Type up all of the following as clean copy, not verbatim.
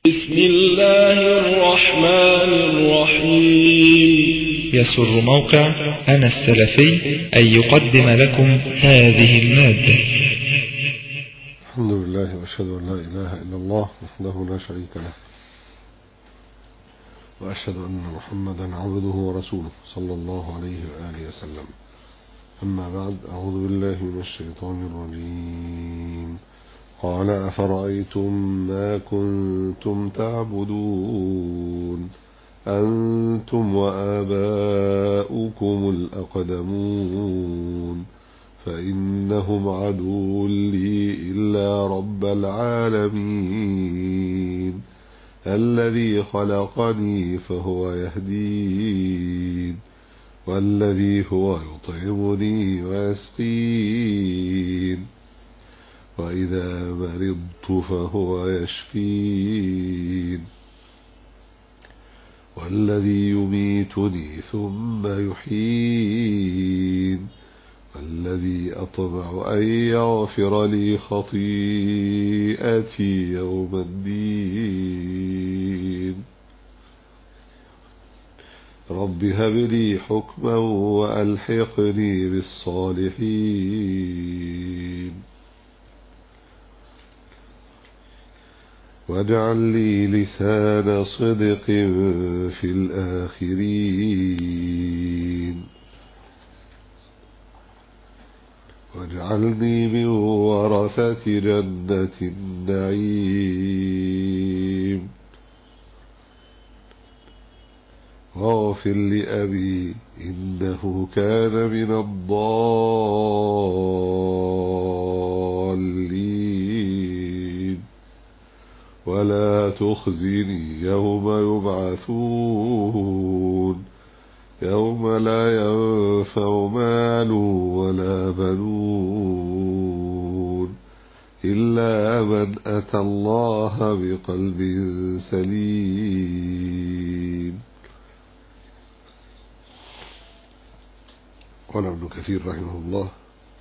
بسم الله الرحمن الرحيم. يسر موقع أنا السلفي أن يقدم لكم هذه المادة. الحمد لله وأشهد أن لا إله إلا الله وحده لا شريك له، وأشهد أن محمدا عبده ورسوله صلى الله عليه وآله وسلم. أما بعد، أعوذ بالله من الشيطان الرجيم. قال أفرأيتم ما كنتم تعبدون أنتم وآباؤكم الأقدمون فإنهم عدو لي إلا رب العالمين الذي خلقني فهو يهدين والذي هو يطعمني ويسقين وإذا مرضت فهو يشفين والذي يميتني ثم يحيين والذي أطمع أن يغفر لي خطيئتي يوم الدين رب هب لي حكما وألحقني بالصالحين واجعل لي لسان صدق في الآخرين واجعلني من ورثة جنة النعيم واغفر لأبي إنه كان من الضالين ولا تخزني يوم يبعثون يوم لا ينفع مال ولا بنون إلا من أتى الله بقلب سليم. قال ابن كثير رحمه الله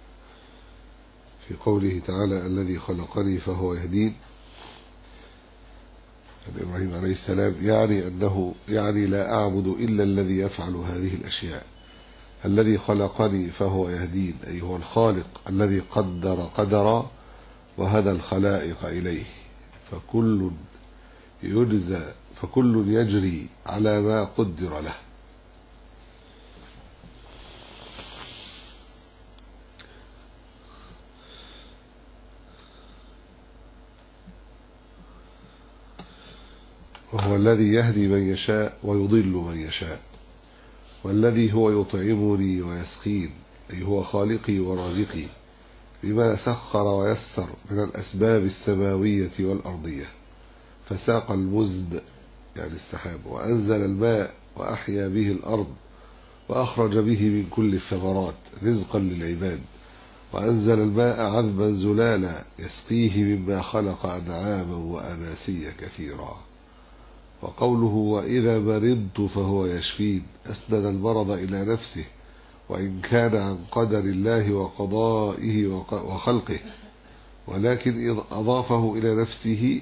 في قوله تعالى الذي خلقني فهو يهدين، إبراهيم عليه السلام يعني لا أعبد إلا الذي يفعل هذه الأشياء. الذي خلقني فهو يهدين، أي هو الخالق الذي قدر قدرا وهدى الخلائق إليه، فكل يجري على ما قدر له. وهو الذي يهدي من يشاء ويضل من يشاء، والذي هو يطعمني ويسقين، أي هو خالقي ورازقي بما سخر ويسر من الأسباب السماوية والأرضية، فساق المزد يعني السحاب، وأنزل الماء وأحيا به الأرض، وأخرج به من كل الثمرات رزقا للعباد، وأنزل الماء عذبا زلالا يسقيه مما خلق أنعاما وأناسيا كثيرا. وقوله وإذا مرضت فهو يشفين أسند المرض إلى نفسه، وإن كان عن قدر الله وقضائه وخلقه، ولكن أضافه إلى نفسه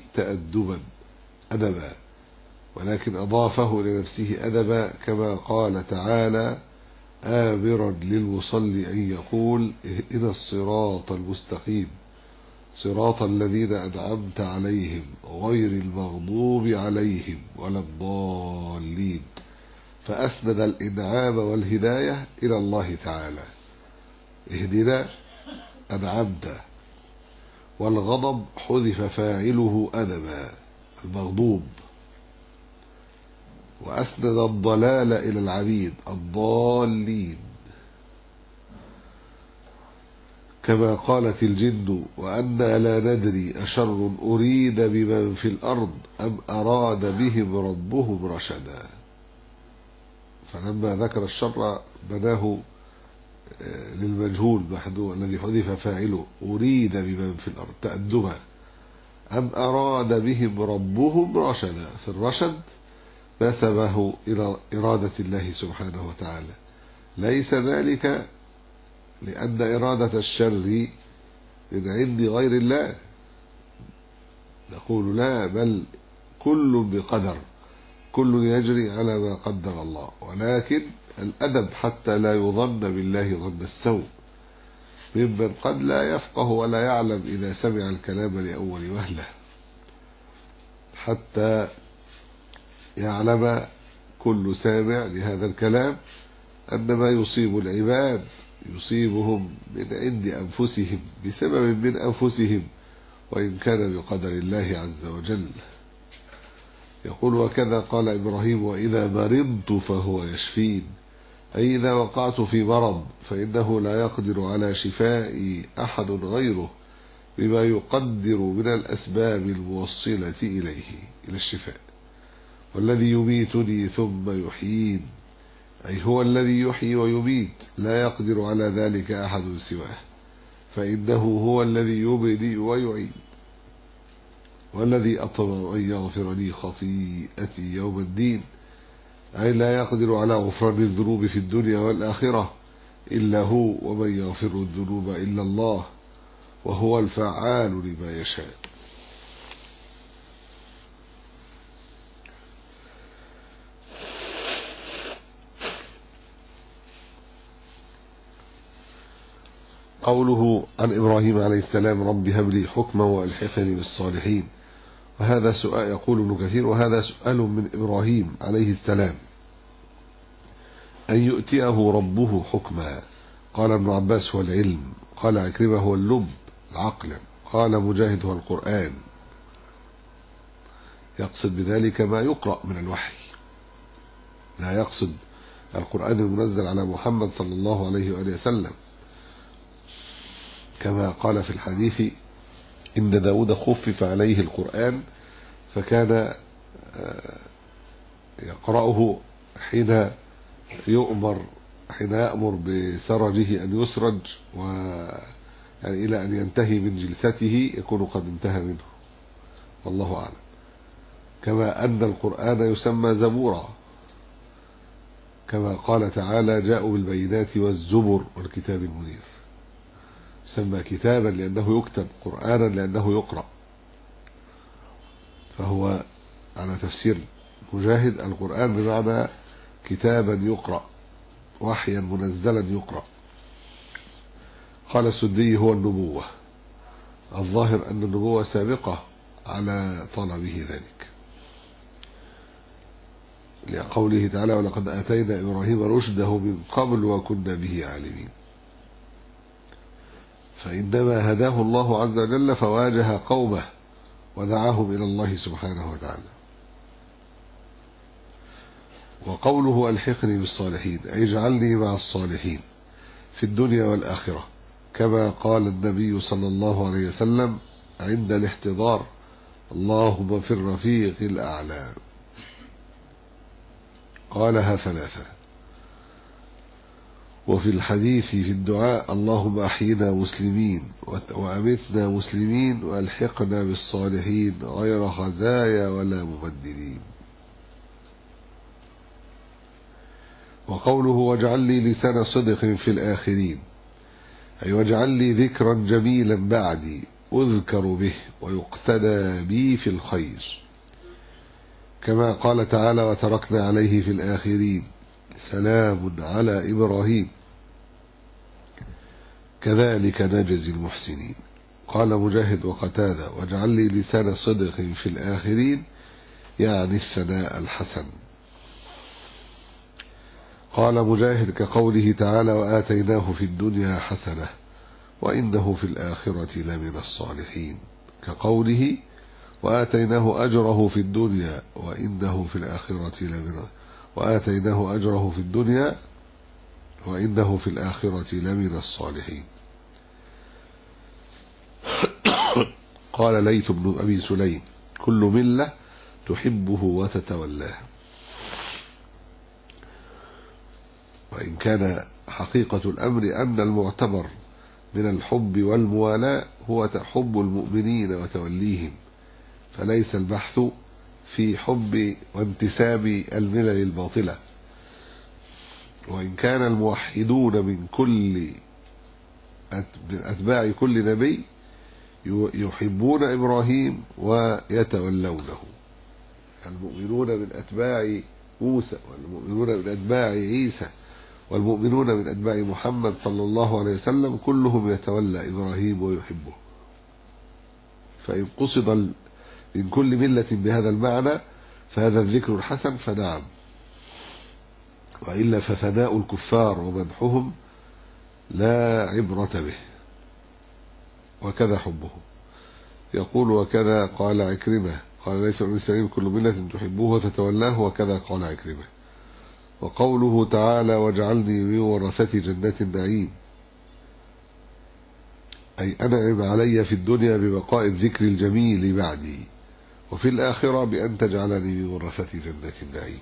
أدبا كما قال تعالى آمرا للمصلي أن يقول اهدنا الصراط المستقيم صراط الذين أنعمت عليهم غير المغضوب عليهم ولا الضالين، فأسند الإنعام والهداية إلى الله تعالى. اهدنا أنعمت، والغضب حذف فاعله أدبا المغضوب، وأسند الضلال إلى العبيد الضالين، كما قالت الجن وأنا لا ندري أشر أريد بمن في الأرض أم أراد بهم ربهم رشدا. فلما ذكر الشر بناه للمجهول محذوف الذي حذف فاعله أريد بمن في الأرض تأدبا، أم أراد بهم ربهم رشدا، في الرشد نسبه إلى إرادة الله سبحانه وتعالى. ليس ذلك لأن إرادة الشر من عند غير الله، نقول لا، بل كل بقدر، كل يجري على ما قدر الله، ولكن الأدب حتى لا يظن بالله ظن السوء ممن قد لا يفقه ولا يعلم إذا سمع الكلام لأول وهلة، حتى يعلم كل سامع لهذا الكلام أن ما يصيب العباد يصيبهم من عند أنفسهم بسبب من أنفسهم، وإن كان بقدر الله عز وجل. يقول: وكذا قال إبراهيم: وإذا مرضت فهو يشفين، أي إذا وقعت في مرض فإنه لا يقدر على شفائي أحد غيره بما يقدر من الأسباب الموصلة إليه، إلى الشفاء. والذي يميتني ثم يحيين، أي هو الذي يحيي ويميت، لا يقدر على ذلك أحد سواه، فإنه هو الذي يبدئ ويعيد. والذي أطمع أن يغفر لي خطيئتي يوم الدين، أي لا يقدر على غفران الذنوب في الدنيا والآخرة إلا هو، ومن يغفر الذنوب إلا الله، وهو الفعال لما يشاء. قوله عن إبراهيم عليه السلام: رب هب لي حكما وألحقني بالصالحين. وهذا سؤال، يقول ابن كثير: وهذا سؤال من إبراهيم عليه السلام أن يؤتيه ربه حكما. قال ابن عباس: هو العلم. قال عكرمة: هو اللب العقل. قال مجاهد: هو القرآن. يقصد بذلك ما يقرأ من الوحي، لا يقصد القرآن المنزل على محمد صلى الله عليه وآله وسلم، كما قال في الحديث: إن داود خفف عليه القرآن فكان يقرأه حين يأمر بسرجه أن يسرج، يعني إلى أن ينتهي من جلسته يكون قد انتهى منه، والله أعلم. كما أن القرآن يسمى زبورا، كما قال تعالى: جاءوا بالبينات والزبر والكتاب المنير. يسمى كتابا لأنه يكتب، قرآنا لأنه يقرأ. فهو على تفسير مجاهد: القرآن بمعنى كتابا يقرأ، وحيا منزلا يقرأ. قال السدي: هو النبوة. الظاهر أن النبوة سابقة على طلبه ذلك، لقوله تعالى: ولقد آتينا إبراهيم رشده من قبل وكنا به عالمين. فإنما هداه الله عز وجل فواجه قومه ودعاهم إلى الله سبحانه وتعالى. وقوله: ألحقني بالصالحين، أي اجعلني مع الصالحين في الدنيا والآخرة، كما قال النبي صلى الله عليه وسلم عند الاحتضار: اللهم في الرفيق الأعلى. قالها 3. وفي الحديث في الدعاء: اللهم أحينا مسلمين وأمتنا مسلمين وألحقنا بالصالحين غير خزايا ولا مبدلين. وقوله: واجعل لي لسان صدق في الآخرين، أي واجعل لي ذكرا جميلا بعدي أذكر به ويقتدى بي في الخير، كما قال تعالى: وتركنا عليه في الآخرين سلام على إبراهيم كذلك نجزي المحسنين. قال مجاهد وقتادة: واجعل لي لسان صدق في الآخرين، يعني الثناء الحسن. قال مجاهد: كقوله تعالى: وآتيناه في الدنيا حسنة وإنه في الآخرة لمن الصالحين، كقوله: وآتيناه أجره في الدنيا وإنه في الآخرة لمن الصالحين. قال ليث بن أبي سليم: كل ملة تحبه وتتولاه. وإن كان حقيقة الأمر أن المعتبر من الحب والموالاة هو حب المؤمنين وتوليهم، فليس البحث في حب وانتساب الملل الباطلة. وإن كان الموحدون من أتباع كل نبي يحبون إبراهيم ويتولونه، المؤمنون من أتباع موسى والمؤمنون من أتباع عيسى والمؤمنون من أتباع محمد صلى الله عليه وسلم كلهم يتولى إبراهيم ويحبه. فإن قصد من كل ملة بهذا المعنى فهذا الذكر الحسن فنعم، وإلا فثناء الكفار ومدحهم لا عبرة به، وكذا حبه. يقول وكذا قال عكرمة قال ليس من المسلمين كل ملة تحبوه وتتولاه، وكذا قال عكرمة. وقوله تعالى واجعلني من ورثة جنات النعيم، أي أنعم علي في الدنيا ببقاء الذكر الجميل بعدي، وفي الآخرة بأن تجعلني من ورثة جنات النعيم.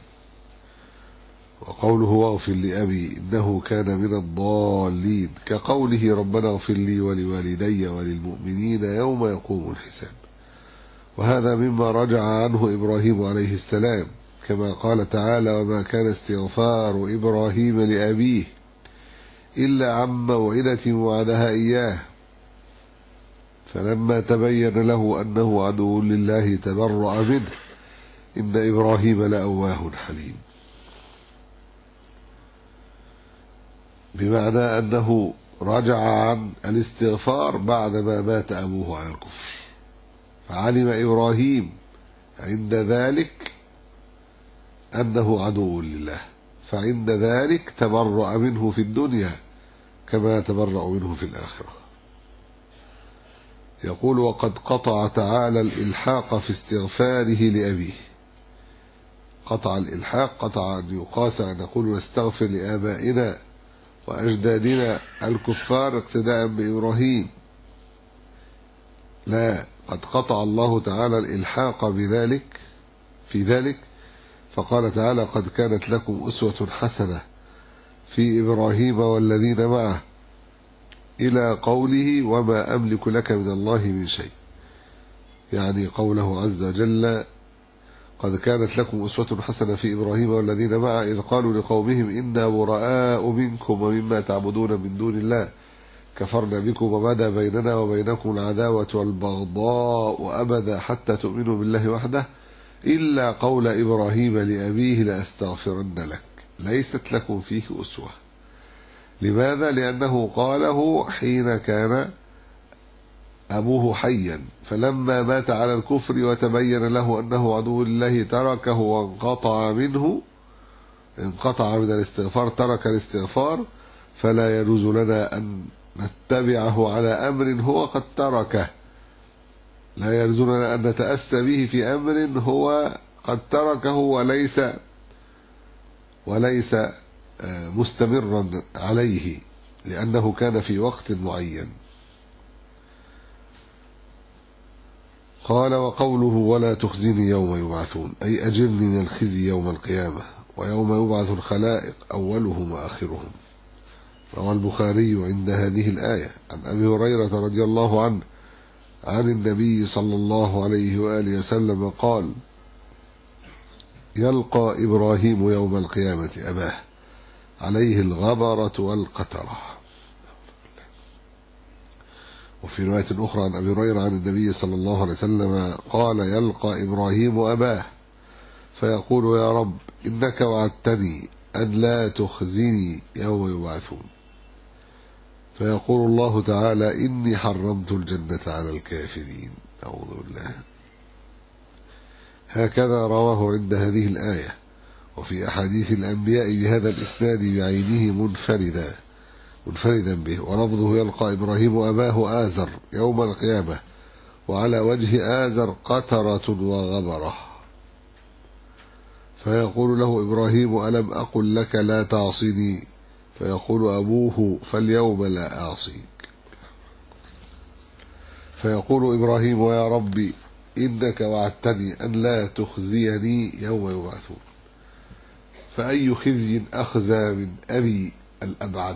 وقوله واغفر لأبي إنه كان من الضالين، كقوله ربنا اغفر لي ولوالدي وللمؤمنين يوم يقوم الحساب. وهذا مما رجع عنه إبراهيم عليه السلام، كما قال تعالى وما كان استغفار إبراهيم لأبيه إلا عن موعدة وعدها إياه فلما تبين له أنه عدو لله تبرأ منه إن إبراهيم لأواه حليم. بمعنى أنه رجع عن الاستغفار بعدما مات أبوه على الكفر، فعلم إبراهيم عند ذلك أنه عدو لله، فعند ذلك تبرأ منه في الدنيا كما تبرأ منه في الآخرة. يقول وقد قطع تعالى الإلحاق في استغفاره لأبيه. قطع الإلحاق، قطع أن يقاس أن نقول نستغفر لآبائنا وأجدادنا الكفار اقتداء بإبراهيم، لا، قد قطع الله تعالى الإلحاق بذلك في ذلك، فقال تعالى قد كانت لكم أسوة حسنة في إبراهيم والذين معه إلى قوله وما أملك لك من الله من شيء، يعني قوله عز وجل قد كانت لكم أسوة حسنة في إبراهيم والذين معه إذ قالوا لقومهم إنا براء منكم ومما تعبدون من دون الله كفرنا بكم وبدا بيننا وبينكم العداوة والبغضاء أبدا حتى تؤمنوا بالله وحده إلا قول إبراهيم لأبيه لأستغفرن لك ليست لكم فيه أسوة. لماذا؟ لأنه قاله حين كان أبوه حيا، فلما مات على الكفر وتبين له أنه عدو لله تركه وانقطع منه، انقطع من الاستغفار، ترك الاستغفار، فلا يجوز لنا أن نتبعه على أمر هو قد تركه، لا يجوز لنا أن نتأسى به في أمر هو قد تركه وليس مستمرا عليه لأنه كان في وقت معين. قال وقوله ولا تخزني يوم يبعثون أي أجرني من الخزي يوم القيامة ويوم يبعث الخلائق أولهم وآخرهم. روى البخاري عند هذه الآية عن أبي هريرة رضي الله عنه عن النبي صلى الله عليه وآله وسلم قال يلقى إبراهيم يوم القيامة أباه عليه الغبرة والقترة. وفي رواية أخرى عن أبي هريرة عن النبي صلى الله عليه وسلم قال يلقى إبراهيم أباه فيقول يا رب إنك وعدتني أن لا تخزني يوم يبعثون، فيقول الله تعالى إني حرمت الجنة على الكافرين. أعوذ بالله. هكذا رواه عند هذه الآية. وفي أحاديث الأنبياء بهذا الإسناد بعينه منفردا به، ولفظه يلقى إبراهيم أباه آزر يوم القيامة، وعلى وجه آزر قترة وغبرة، فيقول له إبراهيم ألم أقل لك لا تعصني، فيقول أبوه فاليوم لا أعصيك، فيقول إبراهيم ويا ربي إنك وعدتني أن لا تخزيني يوم يبعثون، فأي خزي أخزى من أبي الأبعد،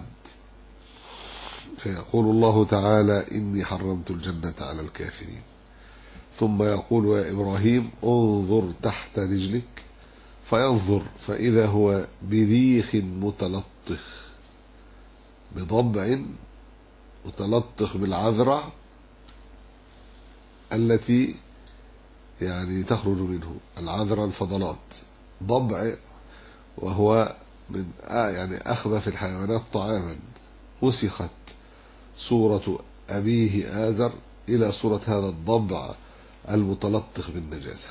فيقول الله تعالى إني حرمت الجنة على الكافرين، ثم يقول يا إبراهيم انظر تحت رجلك، فينظر فإذا هو بريخ متلطخ، بضبع متلطخ بالعذرة التي يعني تخرج منه العذرة الفضلات. ضبع وهو من يعني أخبث الحيوانات طعاما، وسخت صورة أبيه آزر إلى صورة هذا الضبع المتلطخ بالنجاسة.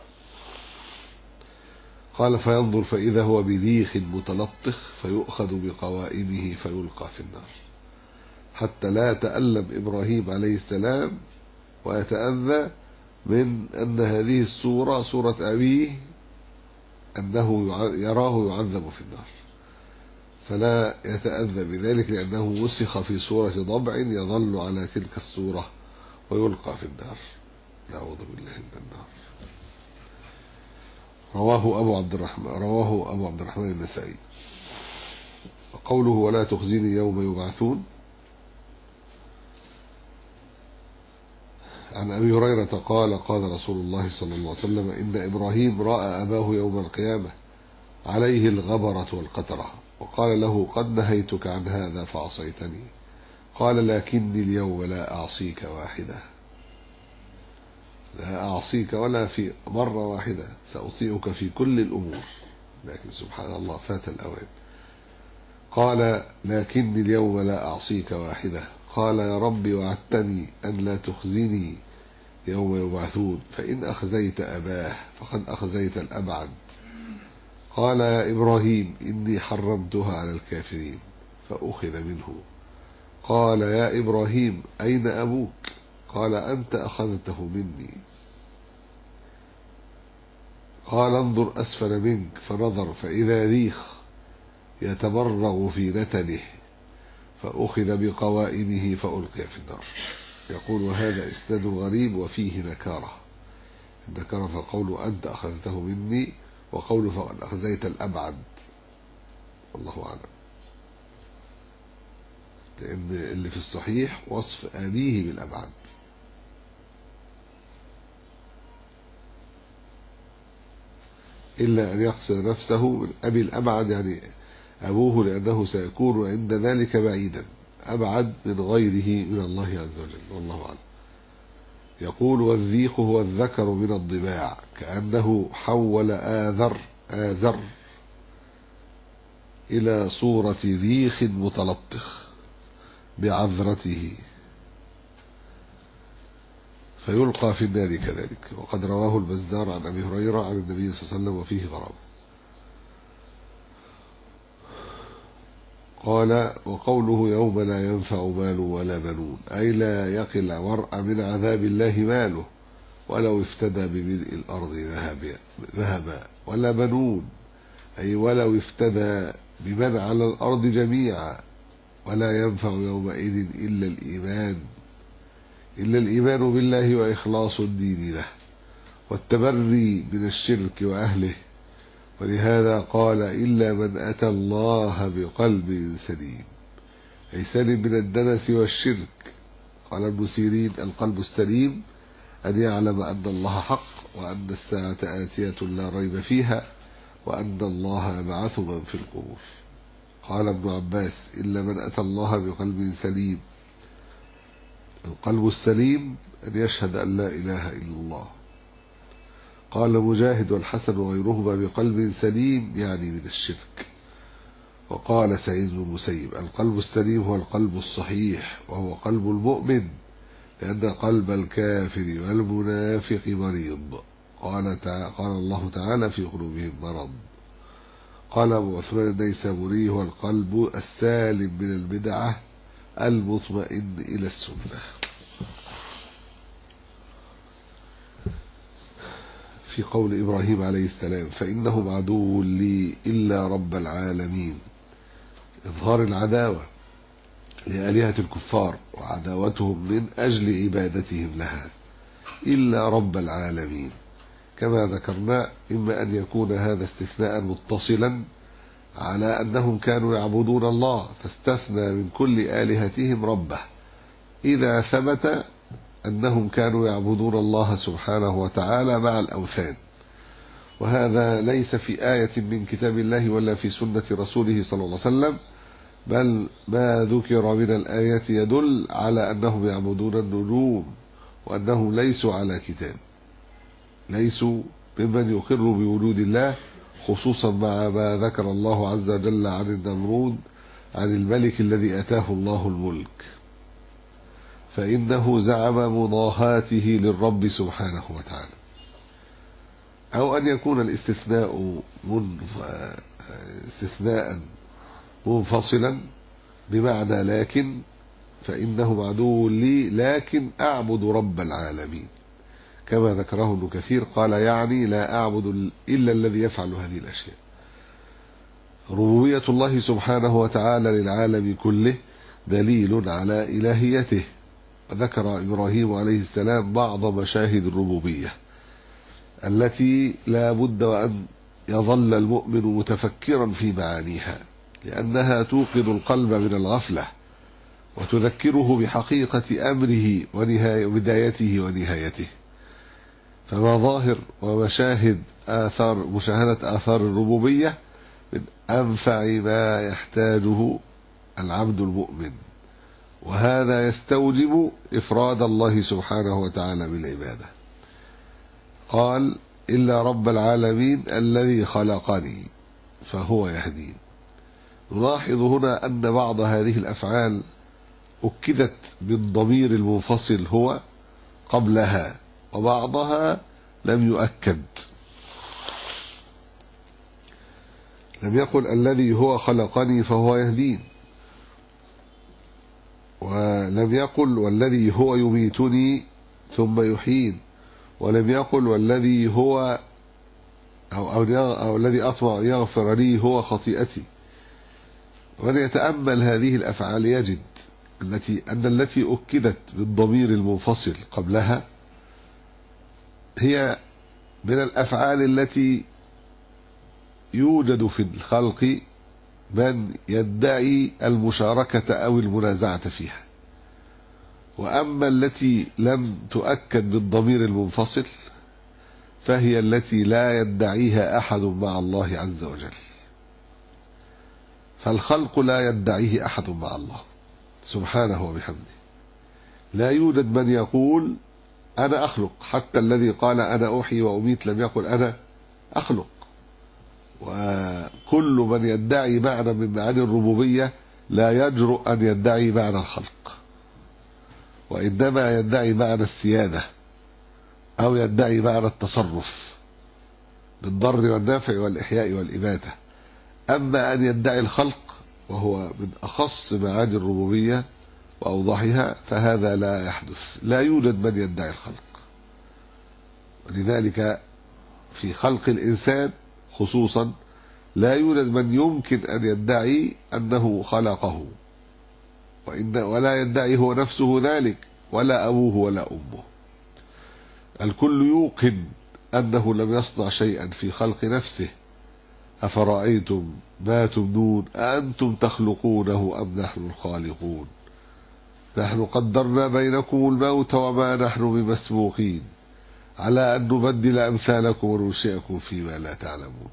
قال فينظر فإذا هو بذيخ متلطخ فيؤخذ بقوائمه فيلقى في النار، حتى لا يتألم إبراهيم عليه السلام ويتأذى من أن هذه الصورة صورة أبيه أنه يراه يعذب في النار، فلا يتأذى بذلك لأنه وسخ في صورة ضبع يظل على تلك الصورة ويلقى في النار، نعوذ بالله من النار. رواه أبو عبد الرحمن النسائي. وقوله ولا تخزيني يوم يبعثون، عن أبي هريرة قال قال رسول الله صلى الله عليه وسلم إن إبراهيم رأى أباه يوم القيامة عليه الغبرة والقترة، وقال له قد نهيتك عن هذا فعصيتني، قال لكني اليوم لا أعصيك واحدة، لا أعصيك ولا في مرة واحدة، سأطيعك في كل الأمور، لكن سبحان الله فات الأوان. قال لكني اليوم لا أعصيك واحدة، قال يا ربي وعدتني أن لا تخزني يوم يبعثون، فإن أخزيت أباه فقد أخزيت الأبعد. قال يا إبراهيم إني حرمتها على الكافرين فأخذ منه. قال يا إبراهيم أين أبوك؟ قال أنت أخذته مني. قال انظر أسفل منك، فنظر فإذا ريخ يتمرغ في نتنه، فأخذ بقوائمه فألقي في النار. يقول وهذا إسناد غريب وفيه نكارة، النكارة فقول أنت أخذته مني، وقول فقد أخذيت الأبعد، والله أعلم، لأن اللي في الصحيح وصف أبيه بالأبعد. إلا أن يقصد نفسه من أبي الأبعد، يعني أبوه لأنه سيكون عند ذلك بعيدا أبعد من غيره من الله عز وجل، والله أعلم. يقول والذيخ هو الذكر من الضباع، كأنه حول آذر إلى صورة ذيخ متلطخ بعذرته فيلقى في النار كذلك. وقد رواه البزار عن أبي هريرة عن النبي صلى الله عليه وسلم وفيه غرابة. قال وقوله يوم لا ينفع مال ولا بنون، أي لا يقل ورع من عذاب الله ماله ولو افتدى بملء الأرض ذهبا، ولا بنون أي ولو افتدى بمن على الأرض جميعا، ولا ينفع يومئذ إلا الإيمان بالله وإخلاص الدين له والتبري من الشرك وأهله. ولهذا قال إلا من أتى الله بقلب سليم، أي سلم من الدنس والشرك. قال ابن سيرين القلب السليم أن يعلم أن الله حق، وأن الساعة آتية لا ريب فيها، وأن الله يبعث من في القبور. قال ابن عباس إلا من أتى الله بقلب سليم، القلب السليم أن يشهد أن لا إله إلا الله. قال مجاهد والحسن وغيرهما بقلب سليم يعني من الشرك. وقال سعيد بن المسيب القلب السليم هو القلب الصحيح، وهو قلب المؤمن، لأن قلب الكافر والمنافق مريض. قال الله تعالى في قلوبهم مرض. قال أبو عثمان النيسابوري هو القلب السالم من البدعة المطمئن إلى السنة. في قول إبراهيم عليه السلام فإنهم عدو لي إلا رب العالمين، إظهار العداوة لآلهة الكفار وعداوتهم من أجل عبادتهم لها، إلا رب العالمين. كما ذكرنا إما أن يكون هذا استثناء متصلا على أنهم كانوا يعبدون الله فاستثنى من كل آلهتهم ربه، إذا ثبت أنهم كانوا يعبدون الله سبحانه وتعالى مع الأوثان، وهذا ليس في آية من كتاب الله ولا في سنة رسوله صلى الله عليه وسلم، بل ما ذكر من الآيات يدل على أنهم يعبدون النجوم وأنهم ليسوا على كتاب. ليسوا ممن يقر بوجود الله، خصوصا مع ما ذكر الله عز وجل عن النمرود عن الملك الذي أتاه الله الملك، فإنه زعم مضاهاته للرب سبحانه وتعالى. أو أن يكون الاستثناء استثناء منفصلا بمعنى لكن، فإنه عدو لي لكن أعبد رب العالمين، كما ذكره ابن كثير قال يعني لا أعبد إلا الذي يفعل هذه الأشياء. ربوبية الله سبحانه وتعالى للعالم كله دليل على إلهيته. وذكر إبراهيم عليه السلام بعض مشاهد الربوبية التي لا بد وأن يظل المؤمن متفكرا في معانيها، لأنها توقظ القلب من الغفلة وتذكره بحقيقة أمره وبدايته ونهايته. فمظاهر ومشاهد مشاهدة آثار الربوبية من أنفع ما يحتاجه العبد المؤمن، وهذا يستوجب إفراد الله سبحانه وتعالى بالعبادة. قال إلا رب العالمين الذي خلقني فهو يهدين. نلاحظ هنا أن بعض هذه الأفعال أكدت بالضمير المنفصل هو قبلها، وبعضها لم يؤكد، لم يقل الذي هو خلقني فهو يهدين، ولم يقل والذي هو يميتني ثم يحيين، ولم يقل والذي هو أو الذي أطمع يغفر لي هو خطيئتي. ومن يتأمل هذه الأفعال يجد أن التي أكدت بالضمير المنفصل قبلها هي من الأفعال التي يوجد في الخلق من يدعي المشاركة أو المنازعة فيها. وأما التي لم تؤكد بالضمير المنفصل فهي التي لا يدعيها أحد مع الله عز وجل. فالخلق لا يدعيه أحد مع الله سبحانه وبحمده. لا يوجد من يقول أنا أخلق، حتى الذي قال أنا أحيي وأميت لم يقل أنا أخلق. وكل من يدعي معنى من معاني الربوبية لا يجرؤ أن يدعي معنى الخلق، وإنما يدعي معنى السيادة أو يدعي معنى التصرف بالضر والنافع والإحياء والإماتة. أما أن يدعي الخلق وهو من أخص معاني الربوبية وأوضحها فهذا لا يحدث، لا يوجد من يدعي الخلق. ولذلك في خلق الإنسان خصوصا لا يوجد من يمكن أن يدعي أنه خلقه، ولا يدعي هو نفسه ذلك ولا أبوه ولا أمه. الكل يوقن أنه لم يصنع شيئا في خلق نفسه. أفرأيتم ما تمنون أأنتم تخلقونه أم نحن الخالقون نحن قدرنا بينكم الموت وما نحن بمسبوقين على أن نبدل أمثالكم وننشئكم فيما لا تعلمون.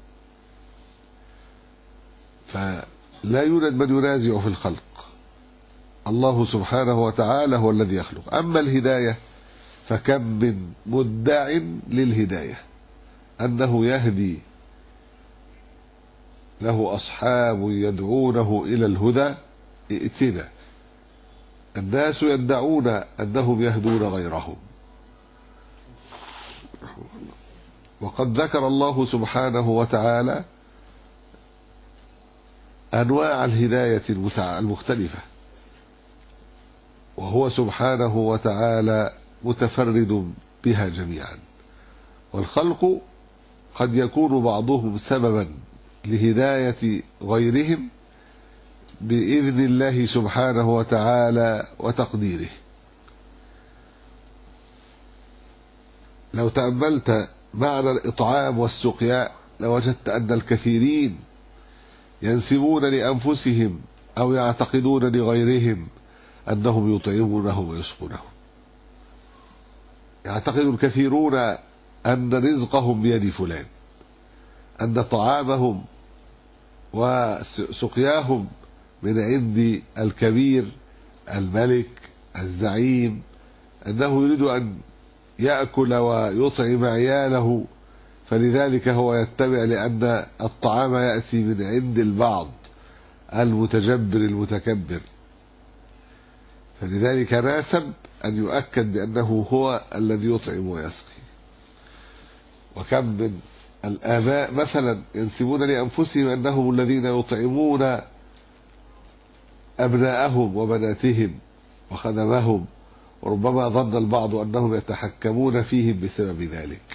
فلا يوجد من ينازع في الخلق، الله سبحانه وتعالى هو الذي يخلق. أما الهداية فكم من مدع للهداية أنه يهدي، له أصحاب يدعونه إلى الهدى ائتنا. الناس يدعون أنهم يهدون غيرهم. وقد ذكر الله سبحانه وتعالى أنواع الهداية المختلفة، وهو سبحانه وتعالى متفرد بها جميعا. والخلق قد يكون بعضهم سببا لهداية غيرهم بإذن الله سبحانه وتعالى وتقديره. لو تأملت معنى الإطعام والسقياء لوجدت أن الكثيرين ينسبون لأنفسهم أو يعتقدون لغيرهم أنهم يطعمونهم ويسقونهم. يعتقد الكثيرون أن رزقهم بيد فلان، أن طعامهم وسقياهم من عند الكبير الملك الزعيم، أنه يريد أن يأكل ويطعم عياله، فلذلك هو يتبع، لأن الطعام يأتي من عند البعض المتجبر المتكبر، فلذلك ناسب أن يؤكد بأنه هو الذي يطعم ويسقي. وكم من الآباء مثلا ينسبون لأنفسهم أنهم الذين يطعمون أبناءهم وبناتهم وخدمهم، وربما ظن البعض أنهم يتحكمون فيهم بسبب ذلك.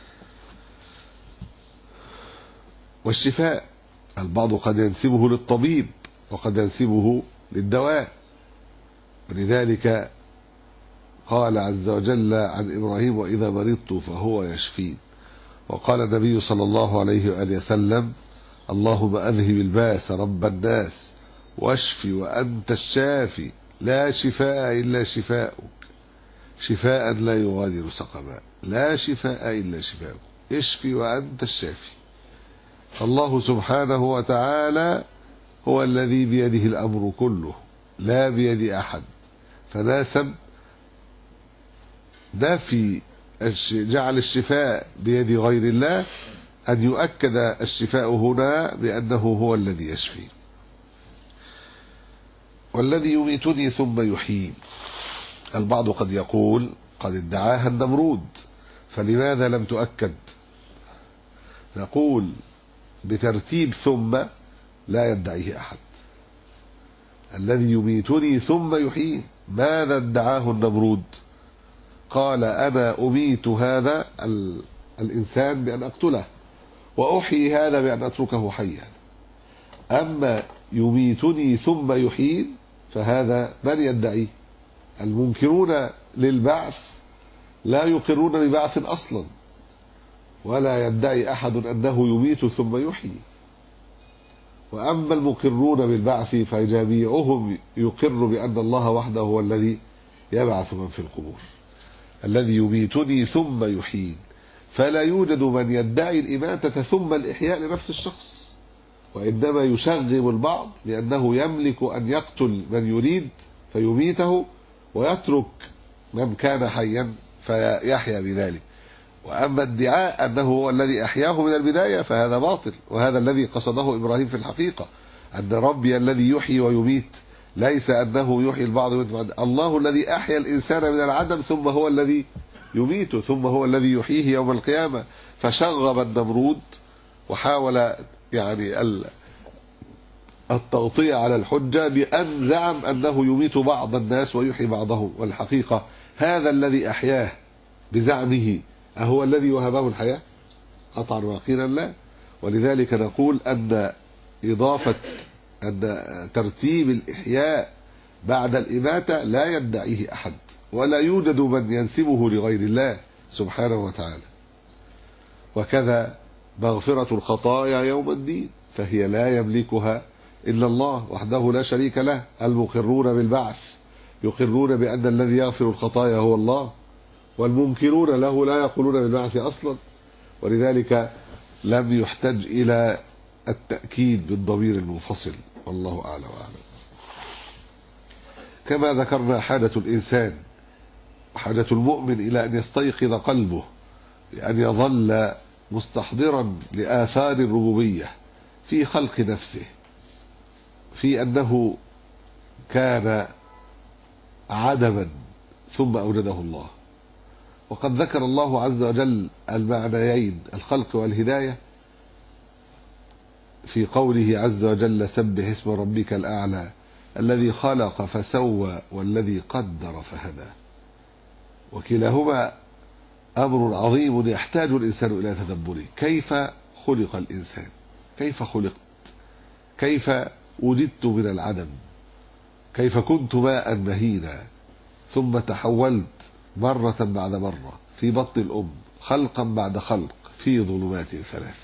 والشفاء البعض قد ينسبه للطبيب وقد ينسبه للدواء، ولذلك قال عز وجل عن إبراهيم: وإذا مرضت فهو يشفين. وقال النبي صلى الله عليه وآله وسلم: اللهم أذهب الباس رب الناس واشف وأنت الشافي لا شفاء إلا شفاؤك شفاء لا يغادر سقما. لا شفاء إلا شفاؤك، اشفي وأنت الشافي. الله سبحانه وتعالى هو الذي بيده الأمر كله لا بيد أحد، فناسب نفي جعل الشفاء بيد غير الله أن يؤكد الشفاء هنا بأنه هو الذي يشفي. والذي يميتني ثم يحيين، البعض قد يقول قد ادعاها النمرود، فلماذا لم تؤكد؟ نقول بترتيب ثم لا يدعيه أحد. الذي يميتني ثم يحيين، ماذا ادعاه النمرود؟ قال: أنا أميت هذا الإنسان بأن أقتله، وأحيي هذا بأن أتركه حيا. أما يميتني ثم يحيين فهذا من يدعيه؟ المنكرون للبعث لا يقرون ببعث أصلا، ولا يدعي أحد أنه يميت ثم يحيي. وأما المقرون بالبعث فجميعهم يقر بأن الله وحده هو الذي يبعث من في القبور. الذي يميتني ثم يحيين، فلا يوجد من يدعي الإماتة ثم الإحياء لنفس الشخص، وإنما يشغب البعض لأنه يملك أن يقتل من يريد فيميته ويترك من كان حيا فيحيا بذلك. وأما ادعاء أنه هو الذي أحياه من البداية فهذا باطل، وهذا الذي قصده إبراهيم في الحقيقة، أن ربي الذي يحيي ويميت، ليس أنه يحيي البعض ويميت. الله الذي أحيا الإنسان من العدم ثم هو الذي يميته ثم هو الذي يحييه يوم القيامة. فشغب النمرود وحاول يعني التغطية على الحجة بأن زعم أنه يميت بعض الناس ويحيي بعضهم، والحقيقة هذا الذي أحياه بزعمه أهو الذي وهبه الحياة؟ قطعا ويقينا لا. ولذلك نقول أن إضافة أن ترتيب الإحياء بعد الإماتة لا يدعيه أحد، ولا يوجد من ينسبه لغير الله سبحانه وتعالى. وكذا مغفرة الخطايا يوم الدين فهي لا يملكها إلا الله وحده لا شريك له. المقرون بالبعث يقرون بأن الذي يغفر الخطايا هو الله، والمنكرون له لا يقولون بالبعث أصلا. ولذلك لم يحتج إلى التأكيد بالضمير المنفصل، والله أعلم وأعلم. كما ذكرنا حاجة الإنسان وحاجة المؤمن إلى أن يستيقظ قلبه، لأن يظل مستحضرا لآثار الربوبية في خلق نفسه، في أنه كان عدما ثم أوجده الله. وقد ذكر الله عز وجل المعنيين الخلق والهداية في قوله عز وجل: سبح اسم ربك الأعلى الذي خلق فسوى والذي قدر فهدى. وكلاهما أمر عظيم يحتاج الإنسان إلى تدبره. كيف خلق الإنسان؟ كيف خلقت؟ كيف وجدت من العدم؟ كيف كنت ماء مهينا ثم تحولت مرة بعد مرة في بطن الأم خلقا بعد خلق في ظلمات ثلاث؟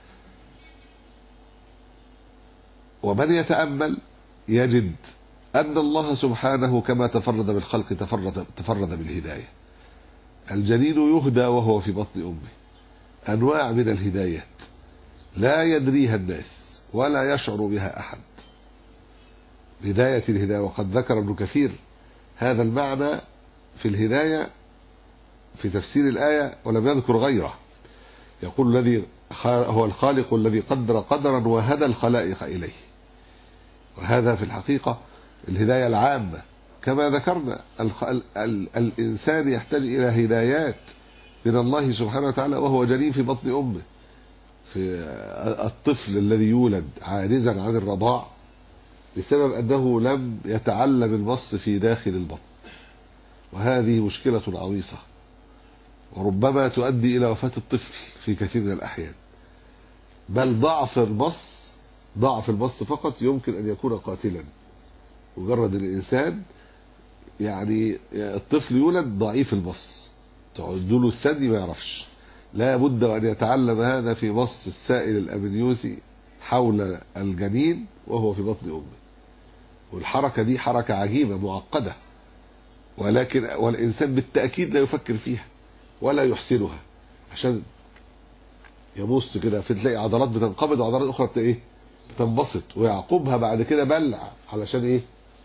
ومن يتأمل يجد أن الله سبحانه كما تفرد بالخلق تفرد بالهداية. الجنين يهدى وهو في بطن أمه، أنواع من الهدايات لا يدريها الناس ولا يشعر بها أحد. بداية الهداية، وقد ذكر ابن كثير هذا المعنى في الهداية في تفسير الآية ولم يذكر غيره. يقول الذي هو الخالق الذي قدر قدرا وهدى الخلائق إليه. وهذا في الحقيقة الهداية العامة كما ذكرنا. الإنسان يحتاج إلى هدايات من الله سبحانه وتعالى وهو جنين في بطن أمه. في الطفل الذي يولد عاجزا عن الرضاع بسبب أنه لم يتعلم المص في داخل البطن، وهذه مشكلة عويصة وربما تؤدي إلى وفاة الطفل في كثير من الأحيان. بل ضعف المص فقط يمكن أن يكون قاتلا. مجرد الإنسان يعني الطفل يولد ضعيف المص، تعدله الثدي ما يعرفش، لا بد أن يتعلم هذا في مص السائل الأبنيوسي حول الجنين وهو في بطن أمه. والحركة دي حركة عجيبة معقدة، والإنسان بالتأكيد لا يفكر فيها ولا يحسنها، عشان يبص كده فتلاقي عضلات بتنقبض وعضلات أخرى بتنبسط، ويعقبها بعد كده بلع علشان إيه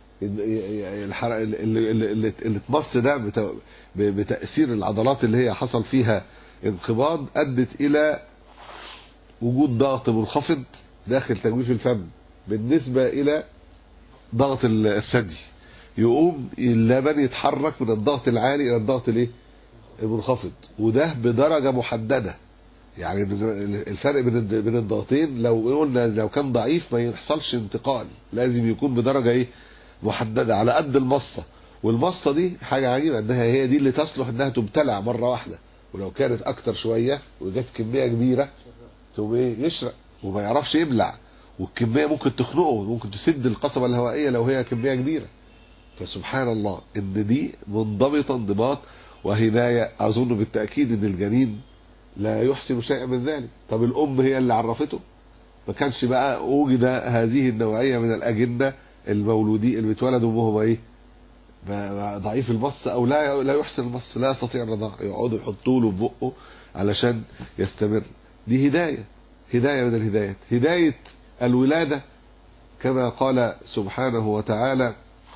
اللي اتمص ده بتأثير العضلات اللي هي حصل فيها انقباض أدت إلى وجود ضغط منخفض داخل تجويف الفم بالنسبة إلى ضغط الثدي، يقوم اللبن يتحرك من الضغط العالي إلى الضغط المنخفض، وده بدرجة محددة. يعني الفرق بين الضغطين لو قلنا لو كان ضعيف ما يحصلش انتقال، لازم يكون بدرجة محددة على قد المصة. والمصة دي حاجة عجيبة انها هي دي اللي تصلح انها تبتلع مرة واحدة، ولو كانت اكتر شوية وجت كمية كبيرة تقوم يشرق وما يعرفش يبلع، والكمية ممكن تخنقه، ممكن تسد القصبة الهوائية لو هي كمية كبيرة. فسبحان الله ان دي منضبطة انضباط وهداية. اظن بالتأكيد ان الجنين لا يحسن شيئا من ذلك. طب الام هي اللي عرفته؟ ما كانش بقى وجد هذه النوعية من الأجنة المولودين اللي بيتولدوا وهم ضعيف المص او لا يحسن المص، لا يستطيع الرضاعة، يقعدوا يحطوا له في بقه علشان يستمر. دي هداية من الهدايات، هداية الولادة كما قال سبحانه وتعالى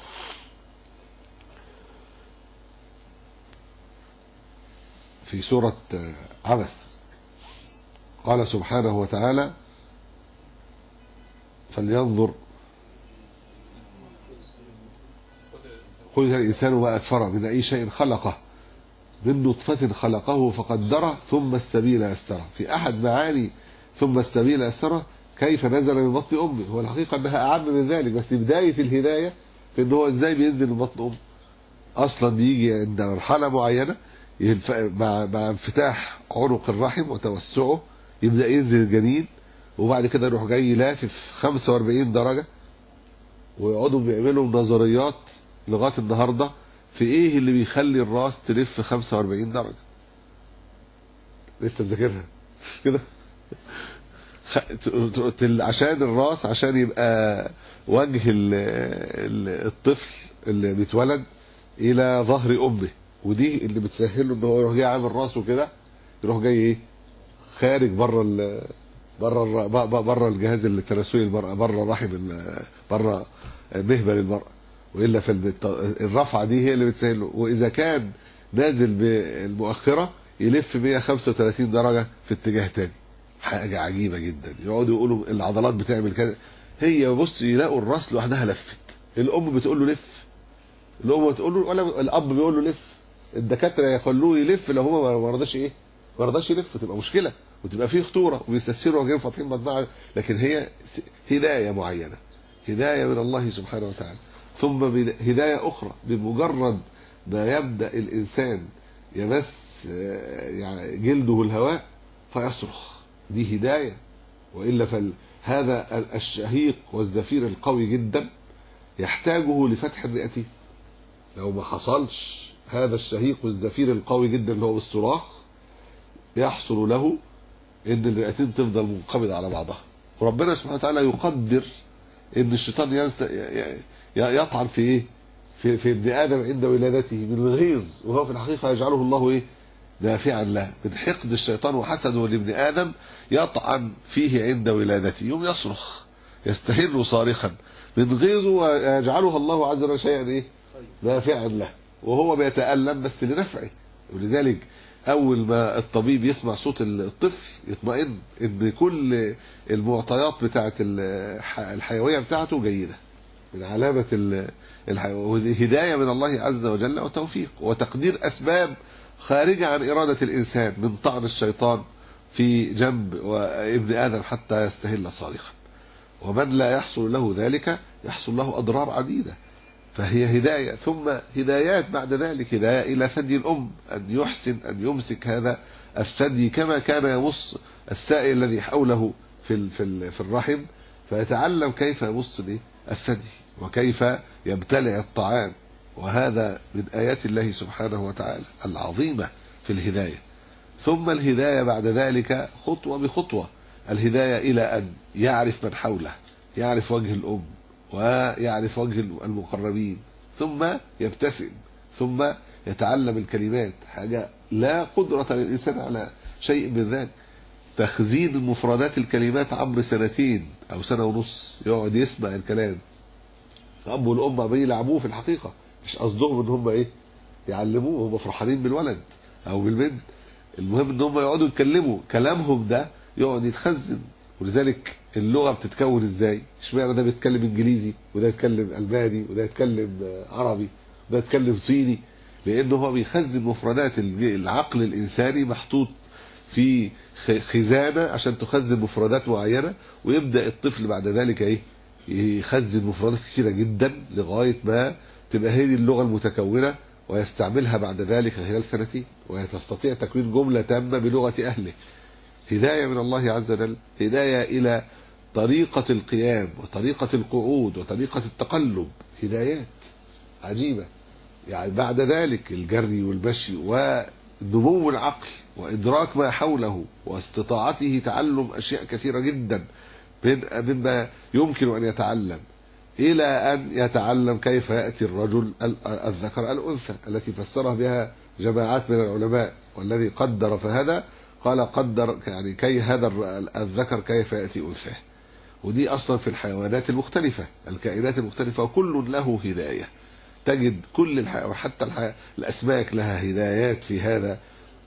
في سورة عبس. قال سبحانه وتعالى فلينظر خلق الإنسان ما أكفره من أي شيء خلقه من نطفة خلقه فقدره ثم السبيل يسره. في أحد معاني ثم السبيل يسره كيف نزل من بطن أمه، هو الحقيقة أنها أعم من ذلك، بس بداية الهداية في أنه هو إزاي بينزل من بطن أمه. أصلا بيجي عند مرحلة معينة مع انفتاح عنق الرحم وتوسعه يبدأ ينزل الجنين، وبعد كده يروح جاي لافف 45 درجة، ويقعدوا بيعملوا نظريات لغاية النهاردة في ايه اللي بيخلي الراس تلف 45 درجة. لسه مذاكرها كده عشان الراس عشان يبقى وجه الطفل اللي بيتولد الى ظهر امه، ودي اللي بتسهله ان هو يروح جاي عامل راسه كده، يروح جاي ايه خارج بره الجهاز التناسلي المرأة، بره رحم بره مهبل المرأة، والا الرفعه دي هي اللي بتسهله. واذا كان نازل بالمؤخره يلف 135 درجه في اتجاه تاني. حاجه عجيبه جدا. يقعدوا يقولوا العضلات بتعمل كده، هي بص يلاقوا الراس لوحدها لفت. الام بتقول له لف، الام بتقول له ولا الاب بيقول له لف. الدكاتره يخلوه يلف لو هو ما رضاش يلف تبقى مشكله وتبقى فيه خطوره، ويستسيروا وجايين فاتحين بطنها. لكن هي هدايه معينه، هدايه من الله سبحانه وتعالى. ثم هداية أخرى بمجرد ما يبدأ الإنسان يمس يعني جلده الهواء فيصرخ، دي هداية. وإلا هذا الشهيق والزفير القوي جدا يحتاجه لفتح الرئتين. لو ما حصلش هذا الشهيق والزفير القوي جدا اللي هو بالصراخ يحصل له ان الرئتين تفضل منقبضة على بعضها. وربنا سبحانه وتعالى يقدر ان الشيطان يطعن في ايه في ابن ادم عند ولادته من الغيظ، وهو في الحقيقه يجعله الله ايه نافعا له. من حقد الشيطان وحسده لابن ادم يطعن فيه عند ولادته، يوم يصرخ يستهل صارخا من غيظه، ويجعله الله عز وجل شيئا ايه نافعا له، وهو بيتألم بس لنفعه. ولذلك أول ما الطبيب يسمع صوت الطفل يطمئن إن كل المعطيات بتاعة الحيوية بتاعته جيدة، من علامة هداية من الله عز وجل وتوفيق وتقدير أسباب خارجة عن إرادة الإنسان، من طعن الشيطان في جنب وابن آدم حتى يستهل صارخا. ومن لا يحصل له ذلك يحصل له أضرار عديدة. فهي هداية ثم هدايات بعد ذلك، هداية إلى ثدي الأم، أن يحسن أن يمسك هذا الثدي كما كان يمص السائل الذي حوله في الرحم، فيتعلم كيف يمص الثدي وكيف يبتلع الطعام. وهذا من آيات الله سبحانه وتعالى العظيمة في الهداية. ثم الهداية بعد ذلك خطوة بخطوة، الهداية إلى أن يعرف من حوله، يعرف وجه الأم ويعرف وجه المقربين، ثم يبتسم، ثم يتعلم الكلمات، حاجة لا قدرة للإنسان على شيء من ذلك. تخزين مفردات الكلمات عمر 2 أو 1.5 سنة، يقعد يسمع الكلام. الأب والأم بيلعبوه في الحقيقة، مش قصدهم ان هم يعلموه، هم فرحانين بالولد او بالبنت، المهم ان هم يقعدوا يتكلموا، كلامهم ده يقعد يتخزن. ولذلك اللغة بتتكون ازاي؟ اشمعنى ده بيتكلم انجليزي وده يتكلم الماني وده يتكلم عربي وده يتكلم صيني؟ لانه هو بيخزن مفردات العقل الانساني، محطوط في خزانة عشان تخزن مفردات معينة، ويبدأ الطفل بعد ذلك يخزن مفردات كثيرة جدا لغاية ما تبقى هذه اللغة المتكونة، ويستعملها بعد ذلك خلال 2 سنين، ويستطيع تكوين جملة تامة بلغة أهله. هداية من الله عز وجل، هداية إلى طريقة القيام وطريقة القعود وطريقة التقلب، هدايات عجيبة. يعني بعد ذلك الجري والمشي ونمو العقل وإدراك ما حوله واستطاعته تعلم أشياء كثيرة جدا مما يمكن أن يتعلم، إلى أن يتعلم كيف يأتي الرجل الذكر الأنثى التي فسرها بها جماعات من العلماء. والذي قدر فهذا قال قدر يعني كي هذا الذكر كيف يأتي أنثى. ودي أصلا في الحيوانات المختلفة، الكائنات المختلفة، وكل له هداية. تجد كل الحيوانات حتى الأسماك لها هدايات في هذا،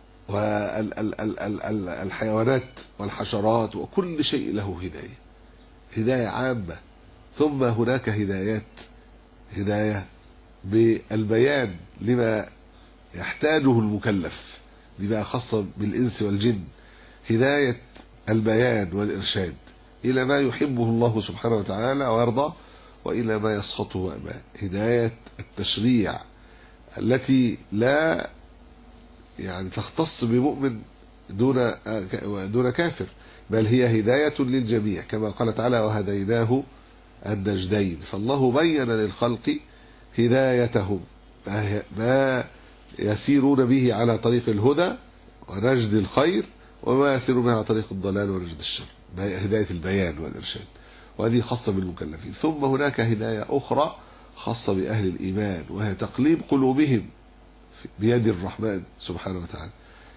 والحيوانات والحشرات وكل شيء له هداية عامة. ثم هناك هداية بالبيان لما يحتاجه المكلف، دي بقى خاصة بالإنس والجن، هداية البيان والإرشاد إلى ما يحبه الله سبحانه وتعالى ويرضى، وإلى ما يسخطه ويأباه. هداية التشريع التي لا يعني تختص بمؤمن دون كافر، بل هي هداية للجميع، كما قال تعالى وهديناه النجدين. فالله بين للخلق هدايتهم، ما يسيرون به على طريق الهدى ونجد الخير، وما يسيرون به على طريق الضلال ونجد الشر، هداية البيان والإرشاد، وهذه خاصة بالمكلفين. ثم هناك هداية أخرى خاصة بأهل الإيمان، وهي تقليب قلوبهم بيد الرحمن سبحانه وتعالى،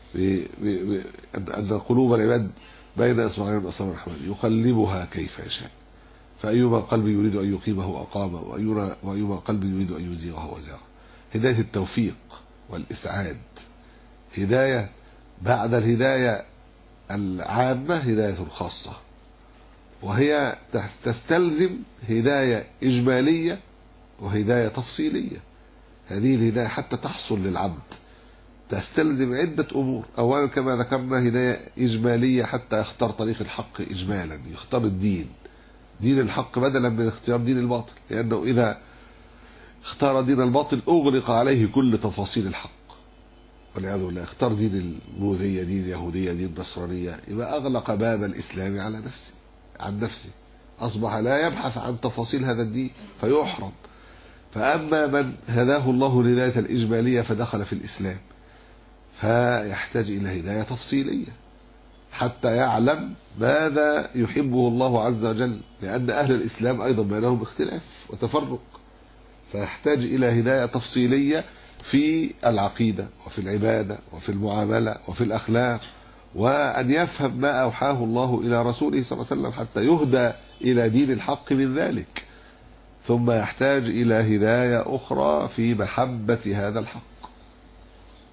أن قلوب العباد بين أصبعين من أصابع الرحمن يقلبها كيف يشاء، فأيما قلب يريد أن يقيمه أقامه، وأيما قلب يريد أن يزيغه وزاغه. هداية التوفيق والإسعاد. هداية بعد الهداية العامة هداية خاصة، وهي تستلزم هداية إجمالية وهداية تفصيلية. هذه الهداية حتى تحصل للعبد تستلزم عدة أمور. أولا كما ذكرنا هداية إجمالية حتى يختار طريق الحق إجمالا، يختار دين الحق بدلا من اختيار دين الباطل، لأنه إذا اختار دين الباطل أغلق عليه كل تفاصيل الحق والعياذ بالله. اختار دين البوذية، دين اليهودية، دين النصرانية، يبقى أغلق باب الإسلام على عن نفسه، أصبح لا يبحث عن تفاصيل هذا الدين فيحرم. فأما من هداه الله الهداية الإجمالية فدخل في الإسلام، فيحتاج إلى هداية تفصيلية حتى يعلم ماذا يحبه الله عز وجل، لأن أهل الإسلام أيضا بينهم اختلاف وتفرق، فيحتاج إلى هداية تفصيلية في العقيدة وفي العبادة وفي المعاملة وفي الأخلاق، وأن يفهم ما أوحاه الله إلى رسوله صلى الله عليه وسلم حتى يهدى إلى دين الحق من ذلك. ثم يحتاج إلى هداية أخرى في محبة هذا الحق،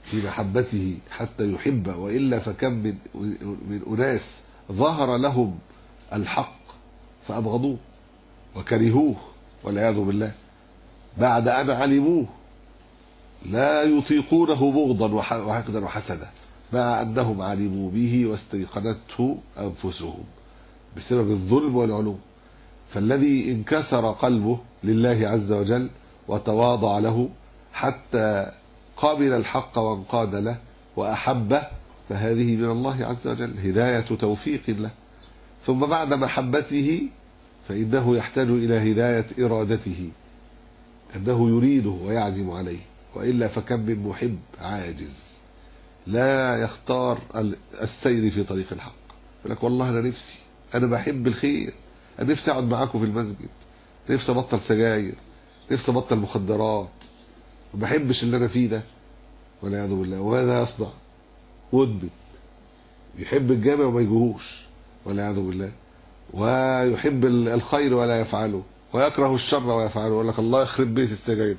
في محبته حتى يحب، وإلا فكم من أناس ظهر لهم الحق فأبغضوه وكرهوه والعياذ بالله، بعد أن علموه لا يطيقونه بغضا وحقدا وحسدا، مع أنهم علموا به واستيقنته أنفسهم بسبب الظلم والعلو. فالذي انكسر قلبه لله عز وجل وتواضع له حتى قابل الحق وانقاد له وأحبه، فهذه من الله عز وجل هداية توفيق له. ثم بعد محبته فإنه يحتاج إلى هداية إرادته، أنه يريده ويعزم عليه، وإلا فكم من محب عاجز لا يختار السير في طريق الحق، يقول لك والله أنا بحب الخير، أنا نفسي أقعد معاكم في المسجد، نفسي أبطل سجاير، نفسي أبطل مخدرات، ما بحبش اللي أنا فيه ده والعياذ بالله. وماذا يصنع؟ مدمن يحب الجامع وما يجوهوش والعياذ بالله، ويحب الخير ولا يفعله، ويكره الشر ويفعله، يقول لك الله يخرب بيت السجاير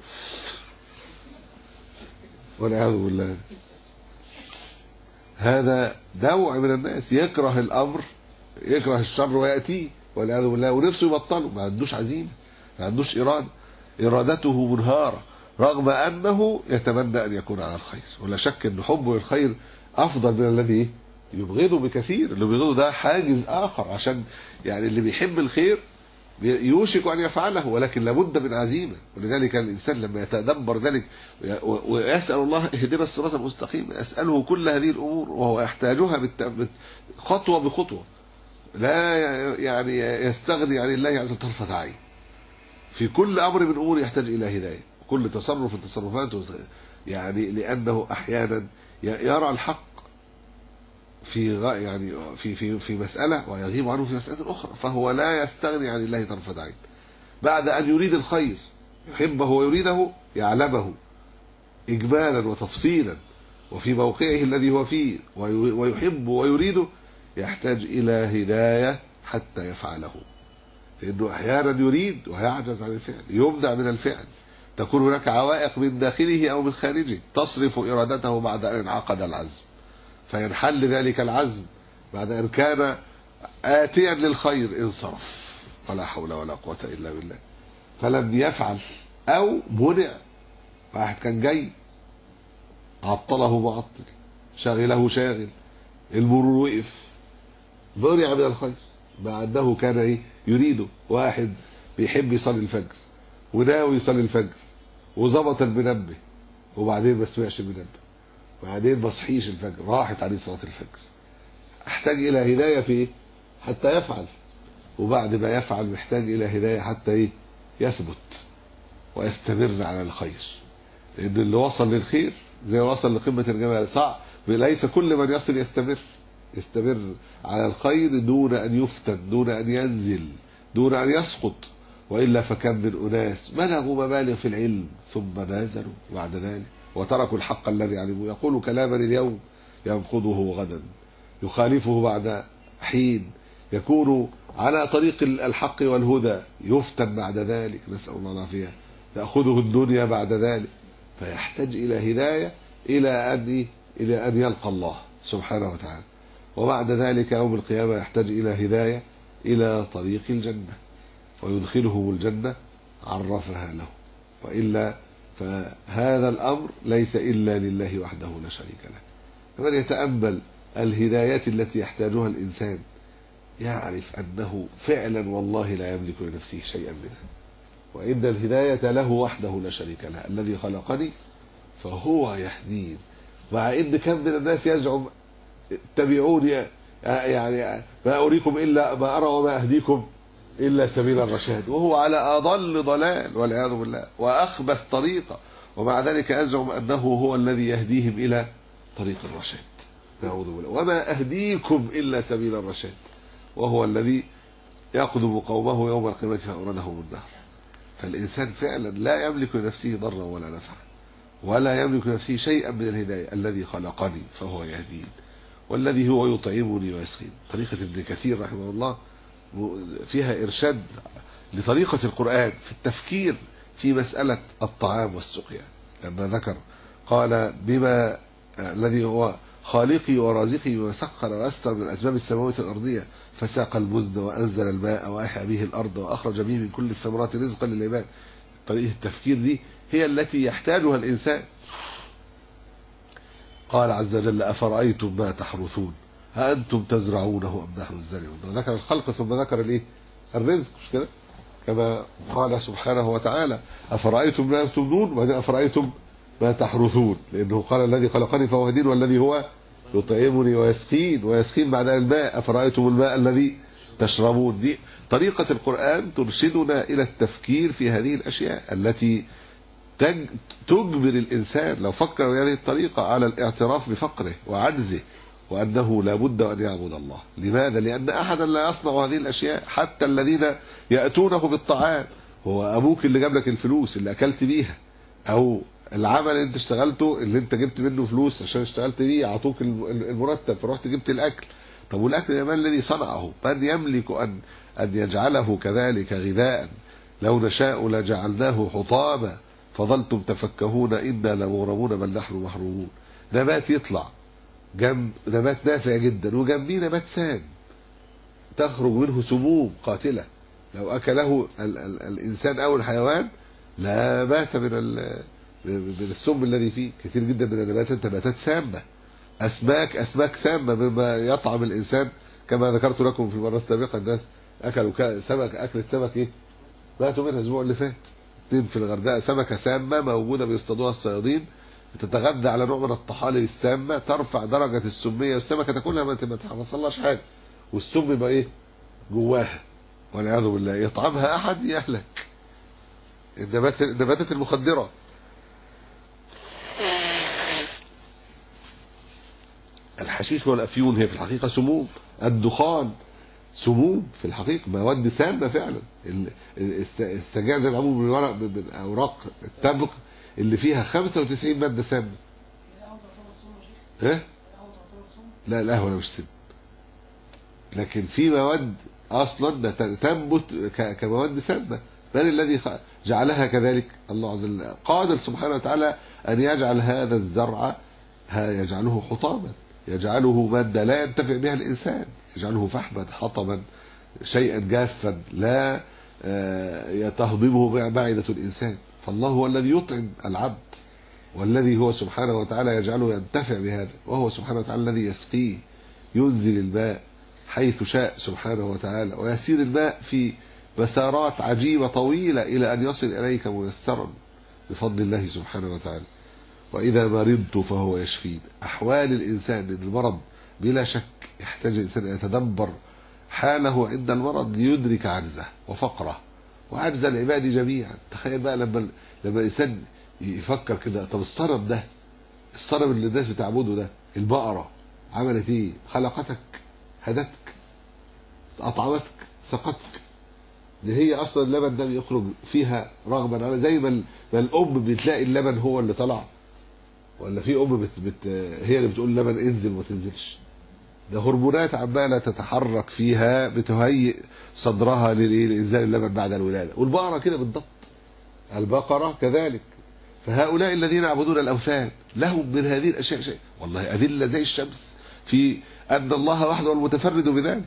والعياذ بالله. هذا نوع من الناس يكره الأمر، يكره الشر ويأتيه والعياذ بالله، ونفسه يبطله، ما عندوش عزيمة، ما عندوش إرادة، إرادته منهارة، رغم أنه يتمنى أن يكون على الخير. ولا شك أن حبه للخير أفضل من الذي يبغضه بكثير. اللي بيبغضه ده حاجز آخر، عشان يعني اللي بيحب الخير يوشك أن يفعله، ولكن لابد من عزيمة. ولذلك الإنسان لما يتدبر ذلك ويسأل الله اهدنا الصراط المستقيم، يسأله كل هذه الأمور وهو يحتاجها خطوة بخطوة، لا يعني يستغني عن الله عز وجل طرفة عين. في كل أمر من أمور يحتاج إلى هداية، كل تصرف من تصرفاته، يعني لأنه أحيانا يرى الحق في مسألة ويغيب عنه في مسألة أخرى، فهو لا يستغني عن الله طرفة عين. بعد أن يريد الخير يحبه ويريده، يعلمه إجمالا وتفصيلا وفي موقعه الذي هو فيه، ويحب ويريده، يحتاج إلى هداية حتى يفعله، لأنه أحيانا يريد ويعجز عن الفعل، يمنع من الفعل، تكون هناك عوائق من داخله أو من خارجه تصرف إرادته بعد أن انعقد العزم، فينحل ذلك العزم بعد أن كان آتيا للخير انصرف، ولا حول ولا قوة إلا بالله، فلم يفعل أو منع. واحد كان جاي عطله معطل، شاغله شاغل، المرور وقف، منع من الخير مع أنه كان يريده. واحد بيحب يصلي الفجر وناوي يصلي الفجر وظبط المنبه، وبعدين ما سمعش المنبه، وبعدين ما صحيش الفجر، راحت عليه صلاة الفجر، احتاج إلى هداية في حتى يفعل. وبعد ما يفعل محتاج إلى هداية حتى يثبت ويستمر على الخير، لأن اللي وصل للخير زي وصل لقمة الجبل صعب. ليس كل من يصل يستمر على الخير دون أن يفتن، دون أن ينزل، دون أن يسقط. وإلا فكم من أناس بلغوا مبالغ في العلم ثم نازلوا بعد ذلك وتركوا الحق الذي علموا، يقول كلاما اليوم ينقضه غدا، يخالفه بعد حين، يكون على طريق الحق والهدى يفتن بعد ذلك، نسأل الله العافية، تأخذه الدنيا بعد ذلك، فيحتاج إلى هداية إلى أن يلقى الله سبحانه وتعالى. وبعد ذلك يوم القيامة يحتاج إلى هداية إلى طريق الجنة، ويدخلهم الجنة عرفها له. وإلا فهذا الأمر ليس إلا لله وحده لا شريك له. فمن يتأمل الهدايات التي يحتاجها الإنسان يعرف أنه فعلا والله لا يملك لنفسه شيئا منها، وإن الهداية له وحده لا شريك له، الذي خلقني فهو يهدين. مع إن كم من الناس يزعم اتبعوني يعني ما أريكم إلا ما أرى وما أهديكم إلا سبيل الرشاد، وهو على أضل ضلال والعياذ بالله وأخبث طريقة، ومع ذلك أزعم أنه هو الذي يهديهم إلى طريق الرشاد، نعوذ بالله، وما أهديكم إلا سبيل الرشاد، وهو الذي يقدم قومه يوم القيامة فأوردهم النار. فالإنسان فعلا لا يملك لنفسه ضرا ولا نفعا، ولا يملك لنفسه شيئا من الهداية. الذي خلقني فهو يهدين، والذي هو يطعمني ويسقين. طريقة ابن كثير رحمه الله فيها إرشاد لطريقة القرآن في التفكير في مسألة الطعام والسقيا، لما ذكر قال بما الذي هو خالقي ورازقي وسخر ويسر من الأسباب السماوية والأرضية فساق المزن وأنزل الماء وأحيا به الأرض وأخرج به من كل الثمرات رزقا للعباد. طريقة التفكير دي هي التي يحتاجها الإنسان. قال عز وجل أفرأيتم ما تحرثون أأنتم تزرعونه أم نحن الزارعون. ذكر الخلق ثم ذكر الإيه؟ الرزق، مش كده؟ كما قال سبحانه وتعالى أفرأيتم ما تمنون وبعدين أفرأيتم ما تحرثون، لأنه قال الذي خلقني فهو يهدين والذي هو يطعمني ويسقين بعد الماء أفرأيتم الماء الذي تشربون. دي طريقة القرآن ترشدنا إلى التفكير في هذه الأشياء التي تجبر الإنسان لو فكر بهذه الطريقة على الاعتراف بفقره وعجزه وأنه لا بد أن يعبد الله. لماذا؟ لأن أحدا لا يصنع هذه الأشياء، حتى الذين يأتونه بالطعام. هو أبوك اللي جاب لك الفلوس اللي أكلت بيها، أو العمل اللي انت اشتغلته اللي انت جبت منه فلوس عشان اشتغلت بيه اعطوك المرتب فرحت جبت الأكل. طب والأكل ده من الذي صنعه؟ من يملك أن يجعله كذلك غذاء؟ لو نشاء لجعلناه حطاما فظلتم تفكهون إنا لمغرمون بل نحن محرومون. نبات يطلع جنب نبات نافع جدا وجنبيه نبات سام تخرج منه سموم قاتلة، لو أكله الإنسان أو الحيوان لا مات من السم الذي فيه. كثير جدا من النباتات نباتات سامة، أسماك سامة مما يطعم الإنسان، كما ذكرت لكم في المرة السابقة الناس أكلوا سمك، أكلة سمك إيه ماتوا منها الأسبوع اللي فات. في الغردقة سمكة سامة موجودة بيصطادوها الصيادين، بتتغذى على نوع من الطحالب السامة ترفع درجة السمية، والسمكة تاكلها ما تحصلهاش حاجة والسم يبقى إيه جواها والعياذ بالله، يطعمها أحد يهلك. النباتات المخدرة، الحشيش والأفيون هي في الحقيقة سموم، الدخان سموم في الحقيقة، مواد سامة فعلا. السجاير زي العموم من ورق من أوراق التبغ اللي فيها 95 مادة سامة. ايه؟ لا القهوة مش سم، لكن في مواد أصلا تنبت كمواد سامة. من الذي جعلها كذلك؟ الله عز وجل. قادر سبحانه وتعالى أن يجعل هذا الزرع يجعله حطاما، يجعله مادة لا ينتفع بها الإنسان، يجعله فحما حطما شيئا جافا لا تهضمه معدة الإنسان. فالله هو الذي يطعم العبد، والذي هو سبحانه وتعالى يجعله ينتفع بهذا، وهو سبحانه وتعالى الذي يسقيه، ينزل الماء حيث شاء سبحانه وتعالى، ويسير الماء في مسارات عجيبة طويلة إلى أن يصل إليك ميسرا بفضل الله سبحانه وتعالى. وإذا مرضت فهو يشفين. أحوال الإنسان المرض بلا شك يحتاج الإنسان أن يتدبر حاله عند المرض ليدرك عجزه وفقره وعجز العباد جميعا. تخيل بقى لما الإنسان يفكر كده، طب الصنم ده، الصنم اللي الناس بتعبده ده، البقرة عملت ايه؟ خلقتك، هدتك، أطعمتك، سقتك. دي هي أصلا اللبن ده بيخرج فيها رغبا على زي ما الأم بتلاقي اللبن هو اللي طلع، ولا في أم هي اللي بتقول اللبن انزل وما تنزلش. ده هرمونات عمالة تتحرك فيها بتهيئ صدرها لإنزال اللبن بعد الولادة. والبقرة كده بالضبط، البقرة كذلك. فهؤلاء الذين يعبدون الأوثان لهم من هذه الأشياء شيء والله أدلة زي الشمس في أن الله وحده المتفرد بذلك.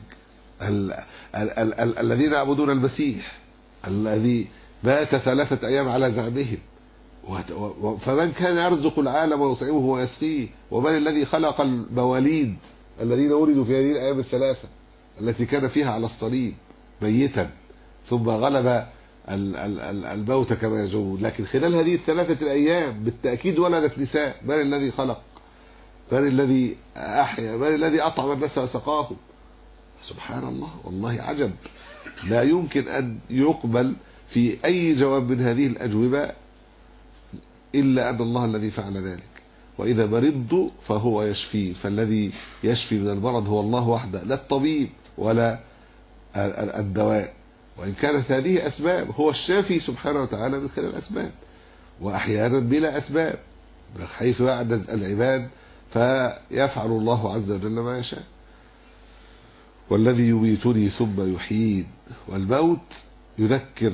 الذين يعبدون المسيح الذي مات 3 أيام على زعمهم، فمن كان يرزق العالم ويطعمه ويسقيه، ومن الذي خلق المواليد الذين ولدوا في هذه الأيام 3 التي كان فيها على الصليب ميتا ثم غلب الموت كما يزعمون، لكن خلال هذه 3 الأيام بالتأكيد ولدت نساء. من الذي خلق؟ من الذي أحيا؟ من الذي أطعم الناس وسقاهم؟ سبحان الله، والله عجب لا يمكن أن يقبل في أي جواب من هذه الأجوبة إلا أن الله الذي فعل ذلك. وإذا مرضت فهو يشفي، فالذي يشفي من المرض هو الله وحده، لا الطبيب ولا الدواء، وإن كانت هذه أسباب. هو الشافي سبحانه وتعالى من خلال الأسباب، وأحيانا بلا أسباب حيث يعجز العباد فيفعل الله عز وجل ما يشاء. والذي يميتني ثم يحيين. والموت يذكر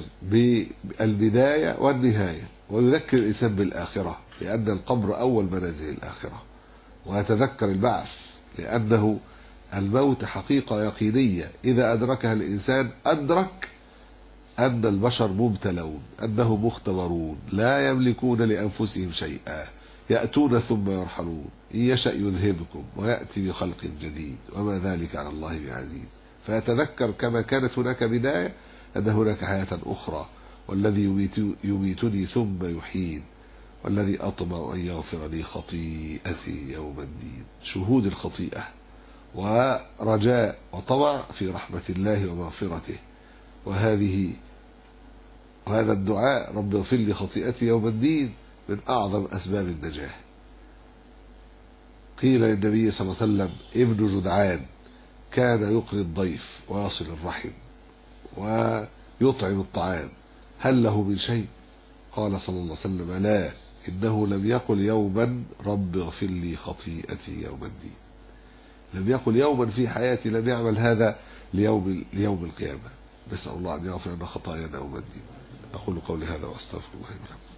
بالبداية والنهاية، ويذكر الإنسان بالآخرة، لأن القبر أول منازل الآخرة. ويتذكر البعث، لأنه الموت حقيقة يقينية إذا أدركها الإنسان أدرك أن البشر مبتلون، أنهم مختبرون، لا يملكون لأنفسهم شيئا، يأتون ثم يرحلون، إن يشأ يذهبكم ويأتي بخلق جديد وما ذلك على الله بعزيز. فيتذكر كما كانت هناك بداية أن هناك حياة أخرى، والذي يميتني ثم يحيين، والذي أطمع أن يغفر لي خطيئتي يوم الدين. شهود الخطيئة ورجاء وطمع في رحمة الله ومغفرته. وهذا الدعاء رب اغفر لي خطيئتي يوم الدين من أعظم أسباب النجاة. قيل للنبي صلى الله عليه وسلم ابن جدعان كان يقري الضيف ويصل الرحم ويطعم الطعام، هل له من شيء؟ قال صلى الله عليه وسلم لا، إنه لم يقل يوما رب اغفر لي خطيئتي يوم الدين. لم يقل يوما في حياتي لم يعمل هذا ليوم القيامة. نسأل الله أن يغفر لنا خطايانا يوم الدين. أقول قولي هذا وأستغفر الله لي ولكم.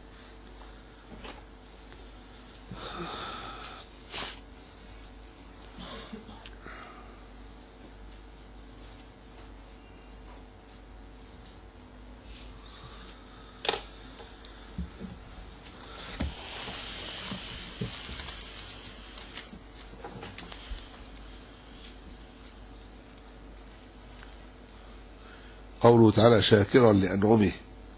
قوله تعالى شاكرا لأنعمه،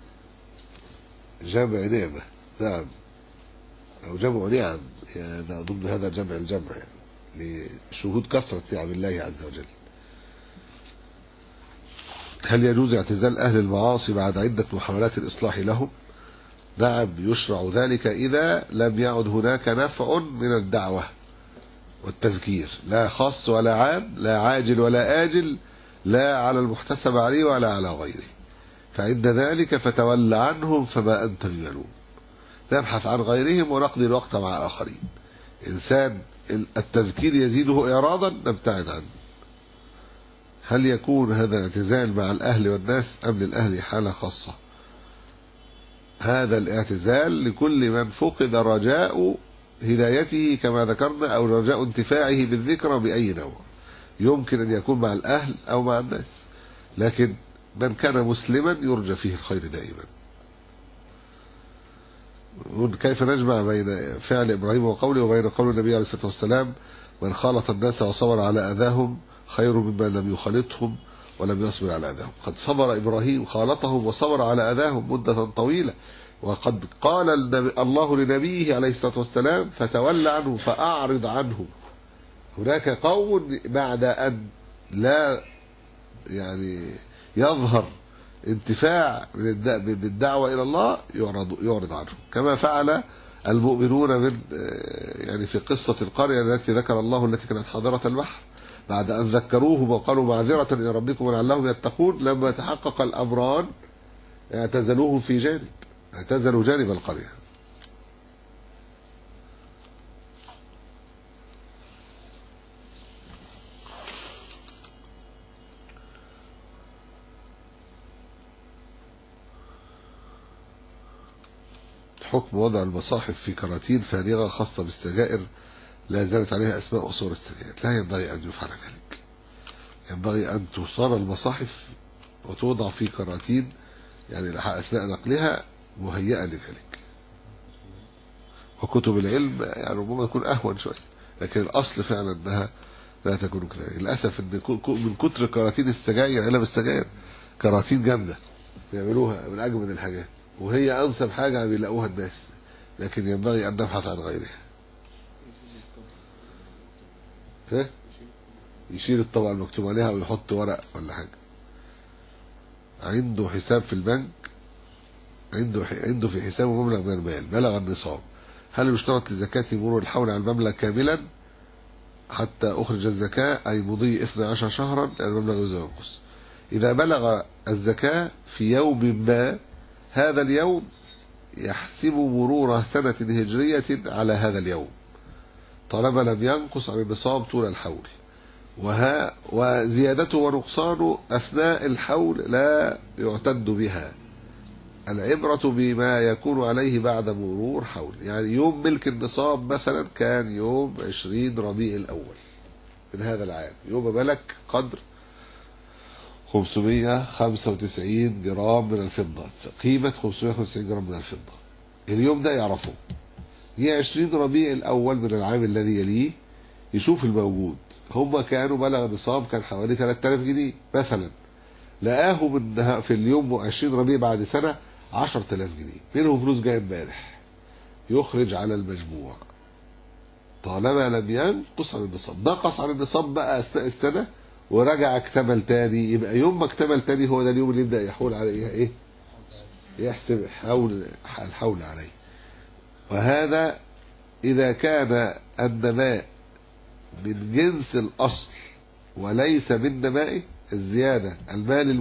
جمع نعمة، نعم، أو جمع نعم، يعني ضمن هذا جمع الجمع، يعني لشهود كثرة نعم الله عز وجل. هل يجوز اعتزال أهل المعاصي بعد عدة محاولات الإصلاح لهم؟ نعم، يشرع ذلك إذا لم يعد هناك نفع من الدعوة والتذكير، لا خاص ولا عام، لا عاجل ولا آجل، لا على المحتسب عليه ولا على غيره. فعند ذلك فتول عنهم فما أنت بملوم. نبحث عن غيرهم ونقضي الوقت مع آخرين. إنسان التذكير يزيده إعراضا نبتعد عنه. هل يكون هذا اعتزال مع الأهل والناس أم للأهل حالة خاصة؟ هذا الاعتزال لكل من فقد رجاء هدايته كما ذكرنا، أو رجاء انتفاعه بالذكرى بأي نوع. يمكن أن يكون مع الأهل أو مع الناس، لكن من كان مسلما يرجى فيه الخير دائما. كيف نجمع بين فعل إبراهيم وقوله وبين قول النبي عليه الصلاة والسلام من خالط الناس وصبر على أذاهم خير مما لم يخالطهم ولم يصبر على أذاهم؟ قد صبر إبراهيم، خالطهم وصبر على أذاهم مدة طويلة، وقد قال الله لنبيه عليه الصلاة والسلام فتولى عنه فأعرض عنه. هناك قوم بعد أن لا يعني يظهر انتفاع بالدعوة إلى الله يعرض عنه، كما فعل المؤمنون من يعني في قصة القرية التي ذكر الله التي كانت حاضرة البحر، بعد أن ذكروهم وقالوا معذرة إلى ربكم ولعلهم يتقون، لما تحقق الأمران اعتزلوهم في جانب، اعتزلوا جانب القرية. حكم وضع المصاحف في كراتين فارغة خاصة بالسجائر لا زالت عليها أسماء وصور السجائر. لا ينبغي أن يفعل ذلك. ينبغي أن تصار المصاحف وتوضع في كراتين يعني أثناء نقلها مهيئة لذلك. وكتب العلم يعني ربما يكون أهون شوية، لكن الأصل فعلا أنها لا تكون كذلك. للأسف أن من كتر كراتين السجائر، علب السجائر كراتين جامدة بيعملوها من أجمد الحاجات، وهي أنسب حاجة بيلاقوها الناس، لكن ينبغي أن نبحث عن غيرها. يشيل الطبعة المكتوب عليها ويحط ورق ولا حاجة. عنده حساب في البنك، عنده في حسابه مبلغ من المال بلغ النصاب، هل يشترط لزكاة مرور الحول على المبلغ كاملا حتى أخرج الزكاة، أي مضي 12 شهرا لأن المبلغ ينقص؟ إذا بلغ الزكاة في يوم ما، هذا اليوم يحسب مرور سنة هجرية على هذا اليوم طالما لم ينقص عن النصاب طول الحول. وزيادته ونقصانه أثناء الحول لا يعتد بها. العبرة بما يكون عليه بعد مرور حول. يعني يوم ملك النصاب مثلا كان يوم 20 ربيع الأول من هذا العام، يوم ملك قدر 595 جرام من الفضة، قيمة 595 جرام من الفضة. اليوم ده يعرفه، هي 20 ربيع الأول من العام الذي يليه، يشوف الموجود. هم كانوا بلغ نصاب كان حوالي 3000 جنيه مثلا، لقاه من في اليوم 20 ربيع بعد سنة 10000 جنيه، منهم فلوس جايه امبارح، يخرج على المجموع طالما لم ينقص عن النصاب. نقص عن النصاب بقى أثناء السنة ورجع اكتمل تاني، يبقى يوم ما اكتمل تاني هو ده اليوم اللي يبدأ يحول عليه ايه، يحسب الحول عليه. وهذا إذا كان النماء من جنس الأصل وليس من نمائه، الزيادة المال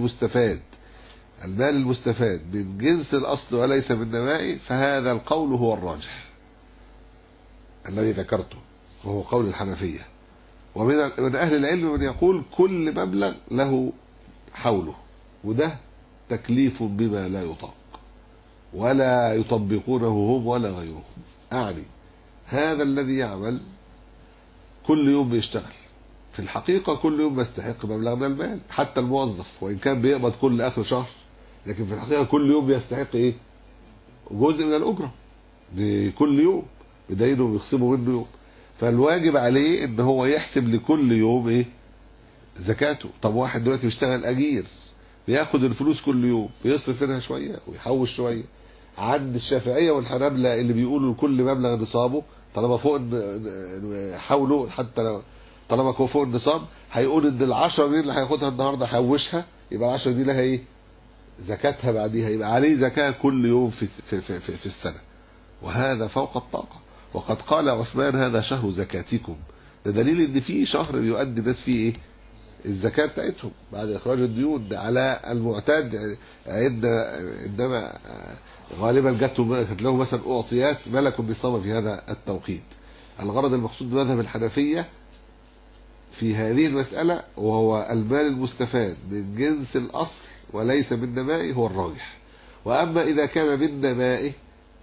المستفاد من جنس الأصل وليس من نمائه، فهذا القول هو الراجح الذي ذكرته، وهو قول الحنفية. ومن أهل العلم من يقول كل مبلغ له حوله، وده تكليف بما لا يطاق ولا يطبقونه هم ولا غيرهم. أعني هذا الذي يعمل كل يوم بيشتغل، في الحقيقة كل يوم بيستحق مبلغ من المال، حتى الموظف وإن كان بيقبض كل آخر شهر، لكن في الحقيقة كل يوم بيستحق إيه، جزء من الأجرة لكل يوم، بدليل بيخصموا منه يوم. فالواجب عليه إن هو يحسب لكل يوم إيه زكاته. طب واحد دلوقتي بيشتغل أجير، بياخد الفلوس كل يوم، بيصرف منها شوية ويحوش شوية. عند الشافعية والحنابلة اللي بيقولوا كل مبلغ نصابه طالما فوق حوله، حتى لو طالما هو فوق النصاب، هيقول ان ال10 دي اللي هياخدها النهارده هيحوشها، يبقى ال10 دي لها ايه زكاتها بعديها، يبقى عليه زكاة كل يوم في السنة، وهذا فوق الطاقة. وقد قال عثمان هذا شهر زكاتكم، ده دليل ان في شهر بيؤدي الناس فيه ايه الزكاة بتاعتهم بعد اخراج الديون، ده على المعتاد. عندما غالبا جت له مثلا اعطيات ملك النصاب في هذا التوقيت. الغرض المقصود بمذهب الحنفية في هذه المسألة وهو المال المستفاد من جنس الأصل وليس من نمائه هو الراجح. وأما إذا كان من نمائه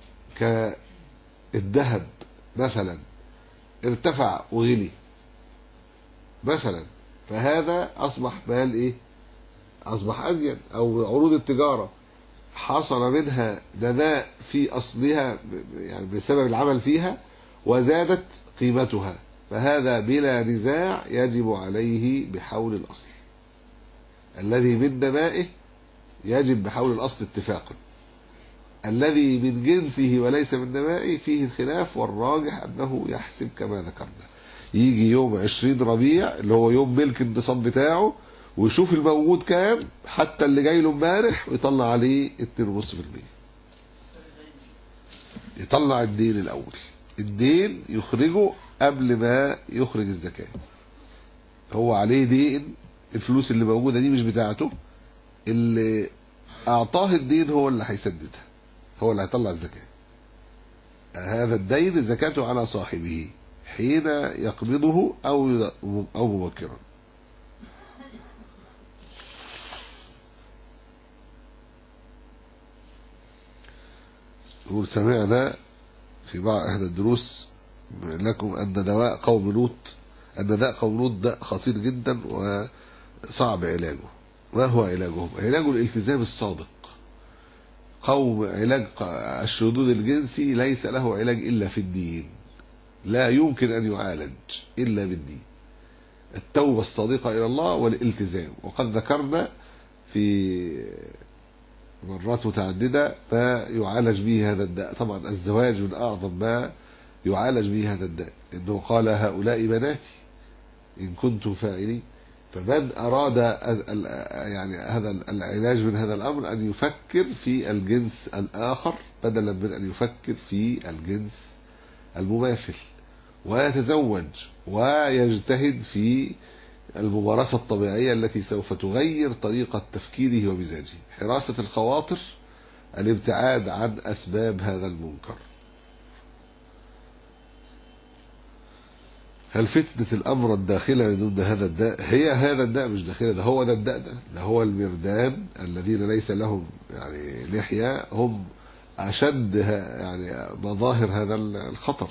كالذهب مثلا ارتفع وغلي مثلا، فهذا أصبح مال إيه، أصبح أزين. أو عروض التجارة حصل منها نماء في أصلها يعني بسبب العمل فيها وزادت قيمتها، فهذا بلا نزاع يجب عليه بحول الأصل. الذي من نمائه يجب بحول الأصل اتفاقا، الذي من جنسه وليس من نمائه فيه الخلاف، والراجح أنه يحسب كما ذكرنا. يجي يوم 20 ربيع اللي هو يوم ملك النصاب بتاعه ويشوف الموجود كام، حتى اللي جاي له امبارح، ويطلع عليه 2.5%. يطلع الدين الأول، الدين يخرجه قبل ما يخرج الزكاة. هو عليه دين، الفلوس اللي موجودة دي مش بتاعته، اللي أعطاه الدين هو اللي هيسددها، هو اللي هيطلع الزكاة. هذا الدين زكاته على صاحبه حين يقبضه أو مبكرا. يقول سمعنا في بعض أحد الدروس لكم أن دواء قوم لوط داء خطير جدا وصعب علاجه. ما هو علاجهم؟ علاج الالتزام الصادق. علاج الشذوذ الجنسي ليس له علاج إلا في الدين، لا يمكن أن يعالج إلا بالدين، التوبة الصادقة إلى الله والالتزام. وقد ذكرنا في مرات متعددة ما يعالج به هذا الداء. طبعا الزواج من أعظم ما يعالج به هذا الداء، إنه قال هؤلاء بناتي إن كنتم فاعلين. فمن أراد يعني هذا العلاج من هذا الأمر أن يفكر في الجنس الآخر بدلا من أن يفكر في الجنس المماثل، ويتزوج ويجتهد في الممارسة الطبيعية التي سوف تغير طريقة تفكيره ومزاجه. حراسة الخواطر، الابتعاد عن أسباب هذا المنكر. هل فتنة الأمر الداخلة ضد هذا الداء هي هذا الداء؟ مش داخلة، ده هو ده الداء، ده هو المردان الذين ليس لهم يعني لحية، هم أشد يعني مظاهر هذا الخطر.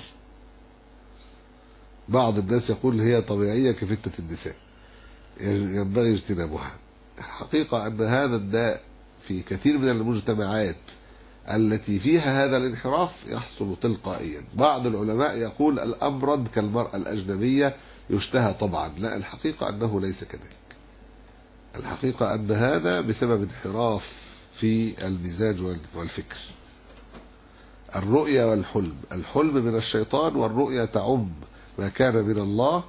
بعض الناس يقول هي طبيعية كفتنة النساء ينبغي اجتنابها. الحقيقة أن هذا الداء في كثير من المجتمعات التي فيها هذا الانحراف يحصل تلقائيا. بعض العلماء يقول الأمرض كالمرأة الأجنبية يشتهى طبعا، لا، الحقيقة أنه ليس كذلك. الحقيقة أن هذا بسبب انحراف في المزاج والفكر. الرؤيا والحلم، الحلم من الشيطان، والرؤيا تعم ما كان من الله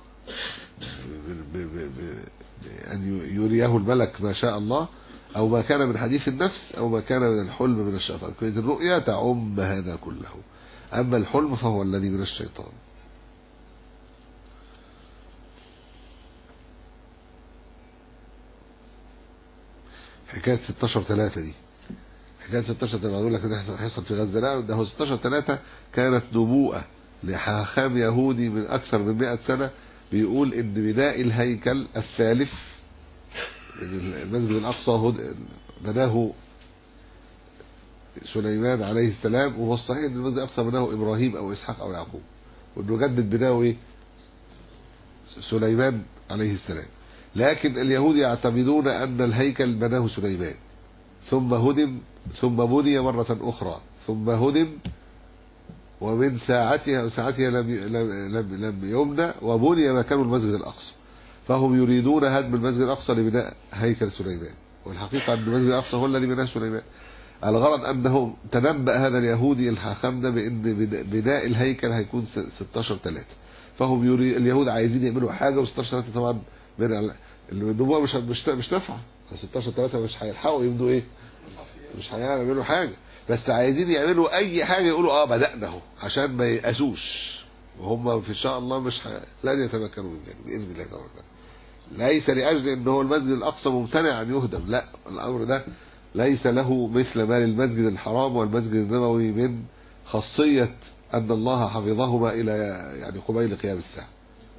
أن يريه الملك ما شاء الله، أو ما كان من حديث النفس، أو ما كان من الحلم من الشيطان. كانت الرؤيا تعم هذا كله، أما الحلم فهو الذي من الشيطان. حكاية 16/3 دي، حكاية 16/3 بقول لك ان هيحصل في غزة، لا، ده هو 16/3 كانت نبوءة لحاخام يهودي من أكثر من 100 سنة، بيقول إن بناء الهيكل الثالث، المسجد الأقصى بناه سليمان عليه السلام، وهو الصحيح ان المسجد الأقصى بناه إبراهيم أو إسحاق أو يعقوب، وإنه جدد بناه إيه؟ سليمان عليه السلام. لكن اليهود يعتمدون أن الهيكل بناه سليمان، ثم هدم، ثم بني مرة أخرى، ثم هدم، ومن ساعتها لم يبنى، وبني مكان المسجد الأقصى. فهم يريدون هدم المسجد الأقصى لبناء هيكل سليمان، والحقيقة أن المسجد الأقصى هو الذي بناه سليمان. الغرض أنه تنبأ هذا اليهودي الحاخام ده بأن بناء الهيكل هيكون 16/3، فهم اليهود عايزين يعملوا حاجة، و16/3 طبعا النبوة مش نافعة، 16/3 مش هيلحقوا يبدوا ايه، مش هيعملوا حاجة، بس عايزين يعملوا اي حاجة يقولوا بدأنا اهو، عشان ما يأسوش، وهم في شاء الله لن يتمكنوا من ذلك بإذن الله تعالى. ليس لأجل ان هو المسجد الأقصى ممتنع ان يهدم، لا، الأمر ده ليس له مثل ما للمسجد الحرام والمسجد النبوي من خاصية أن الله حفظهما إلى يعني قبيل قيام الساعة،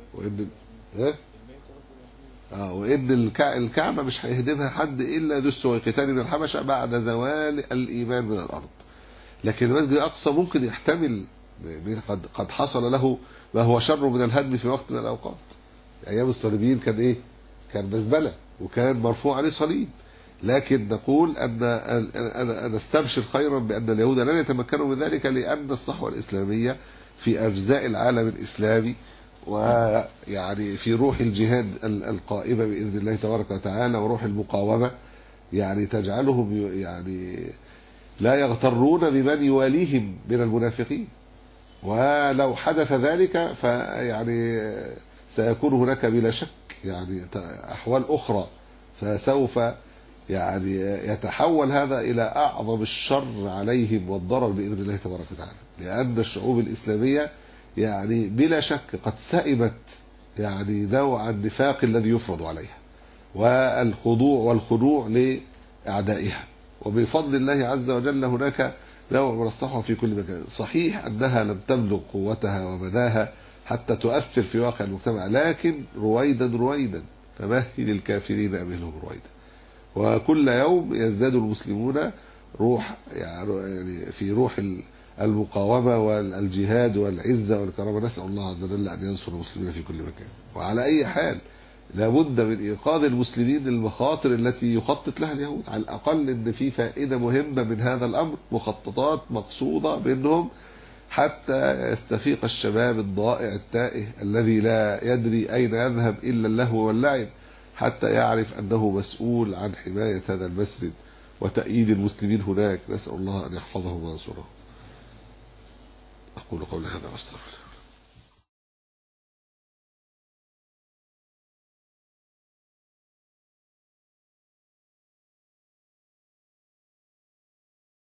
وإن الكعبة مش هيهدمها حد إلا ذو السويقتان من الحبشة بعد زوال الإيمان من الأرض. لكن المسجد الأقصى ممكن يحتمل قد حصل له ما هو شر من الهدم في وقت من الأوقات. أيام الصليبيين كان إيه؟ كان مزبلة، وكان مرفوع عليه صليب. لكن نقول أن نستبشر خيرا بأن اليهود لن يتمكنوا من ذلك، لأن الصحوة الإسلامية في أجزاء العالم الإسلامي، ويعني في روح الجهاد القائمة بإذن الله تبارك وتعالى، وروح المقاومة، يعني تجعلهم يعني لا يغترون بمن يواليهم من المنافقين. ولو حدث ذلك فيعني سيكون هناك بلا شك يعني أحوال أخرى، فسوف يعني يتحول هذا إلى أعظم الشر عليهم والضرر بإذن الله تبارك وتعالى، لأن الشعوب الإسلامية يعني بلا شك قد سئمت يعني نوع النفاق الذي يفرض عليها، والخضوع لأعدائها. وبفضل الله عز وجل هناك نوع من الصحوة في كل مكان. صحيح أنها لم تبلغ قوتها ومداها حتى تؤثر في واقع المجتمع، لكن رويدا فمهل الكافرين أمهلهم رويدا. وكل يوم يزداد المسلمون روح يعني في روح المقاومة والجهاد والعزة والكرامة. نسأل الله عز وجل أن ينصر المسلمين في كل مكان. وعلى أي حال لابد من إيقاظ المسلمين للمخاطر التي يخطط لها اليهود. على الأقل إن في فائدة مهمة من هذا الأمر، مخططات مقصودة منهم حتى يستفيق الشباب الضائع التائه الذي لا يدري أين يذهب إلا اللهو واللعب، حتى يعرف أنه مسؤول عن حماية هذا المسجد وتأييد المسلمين هناك. نسأل الله أن يحفظه وينصره. أقول قولي هذا واستغفر.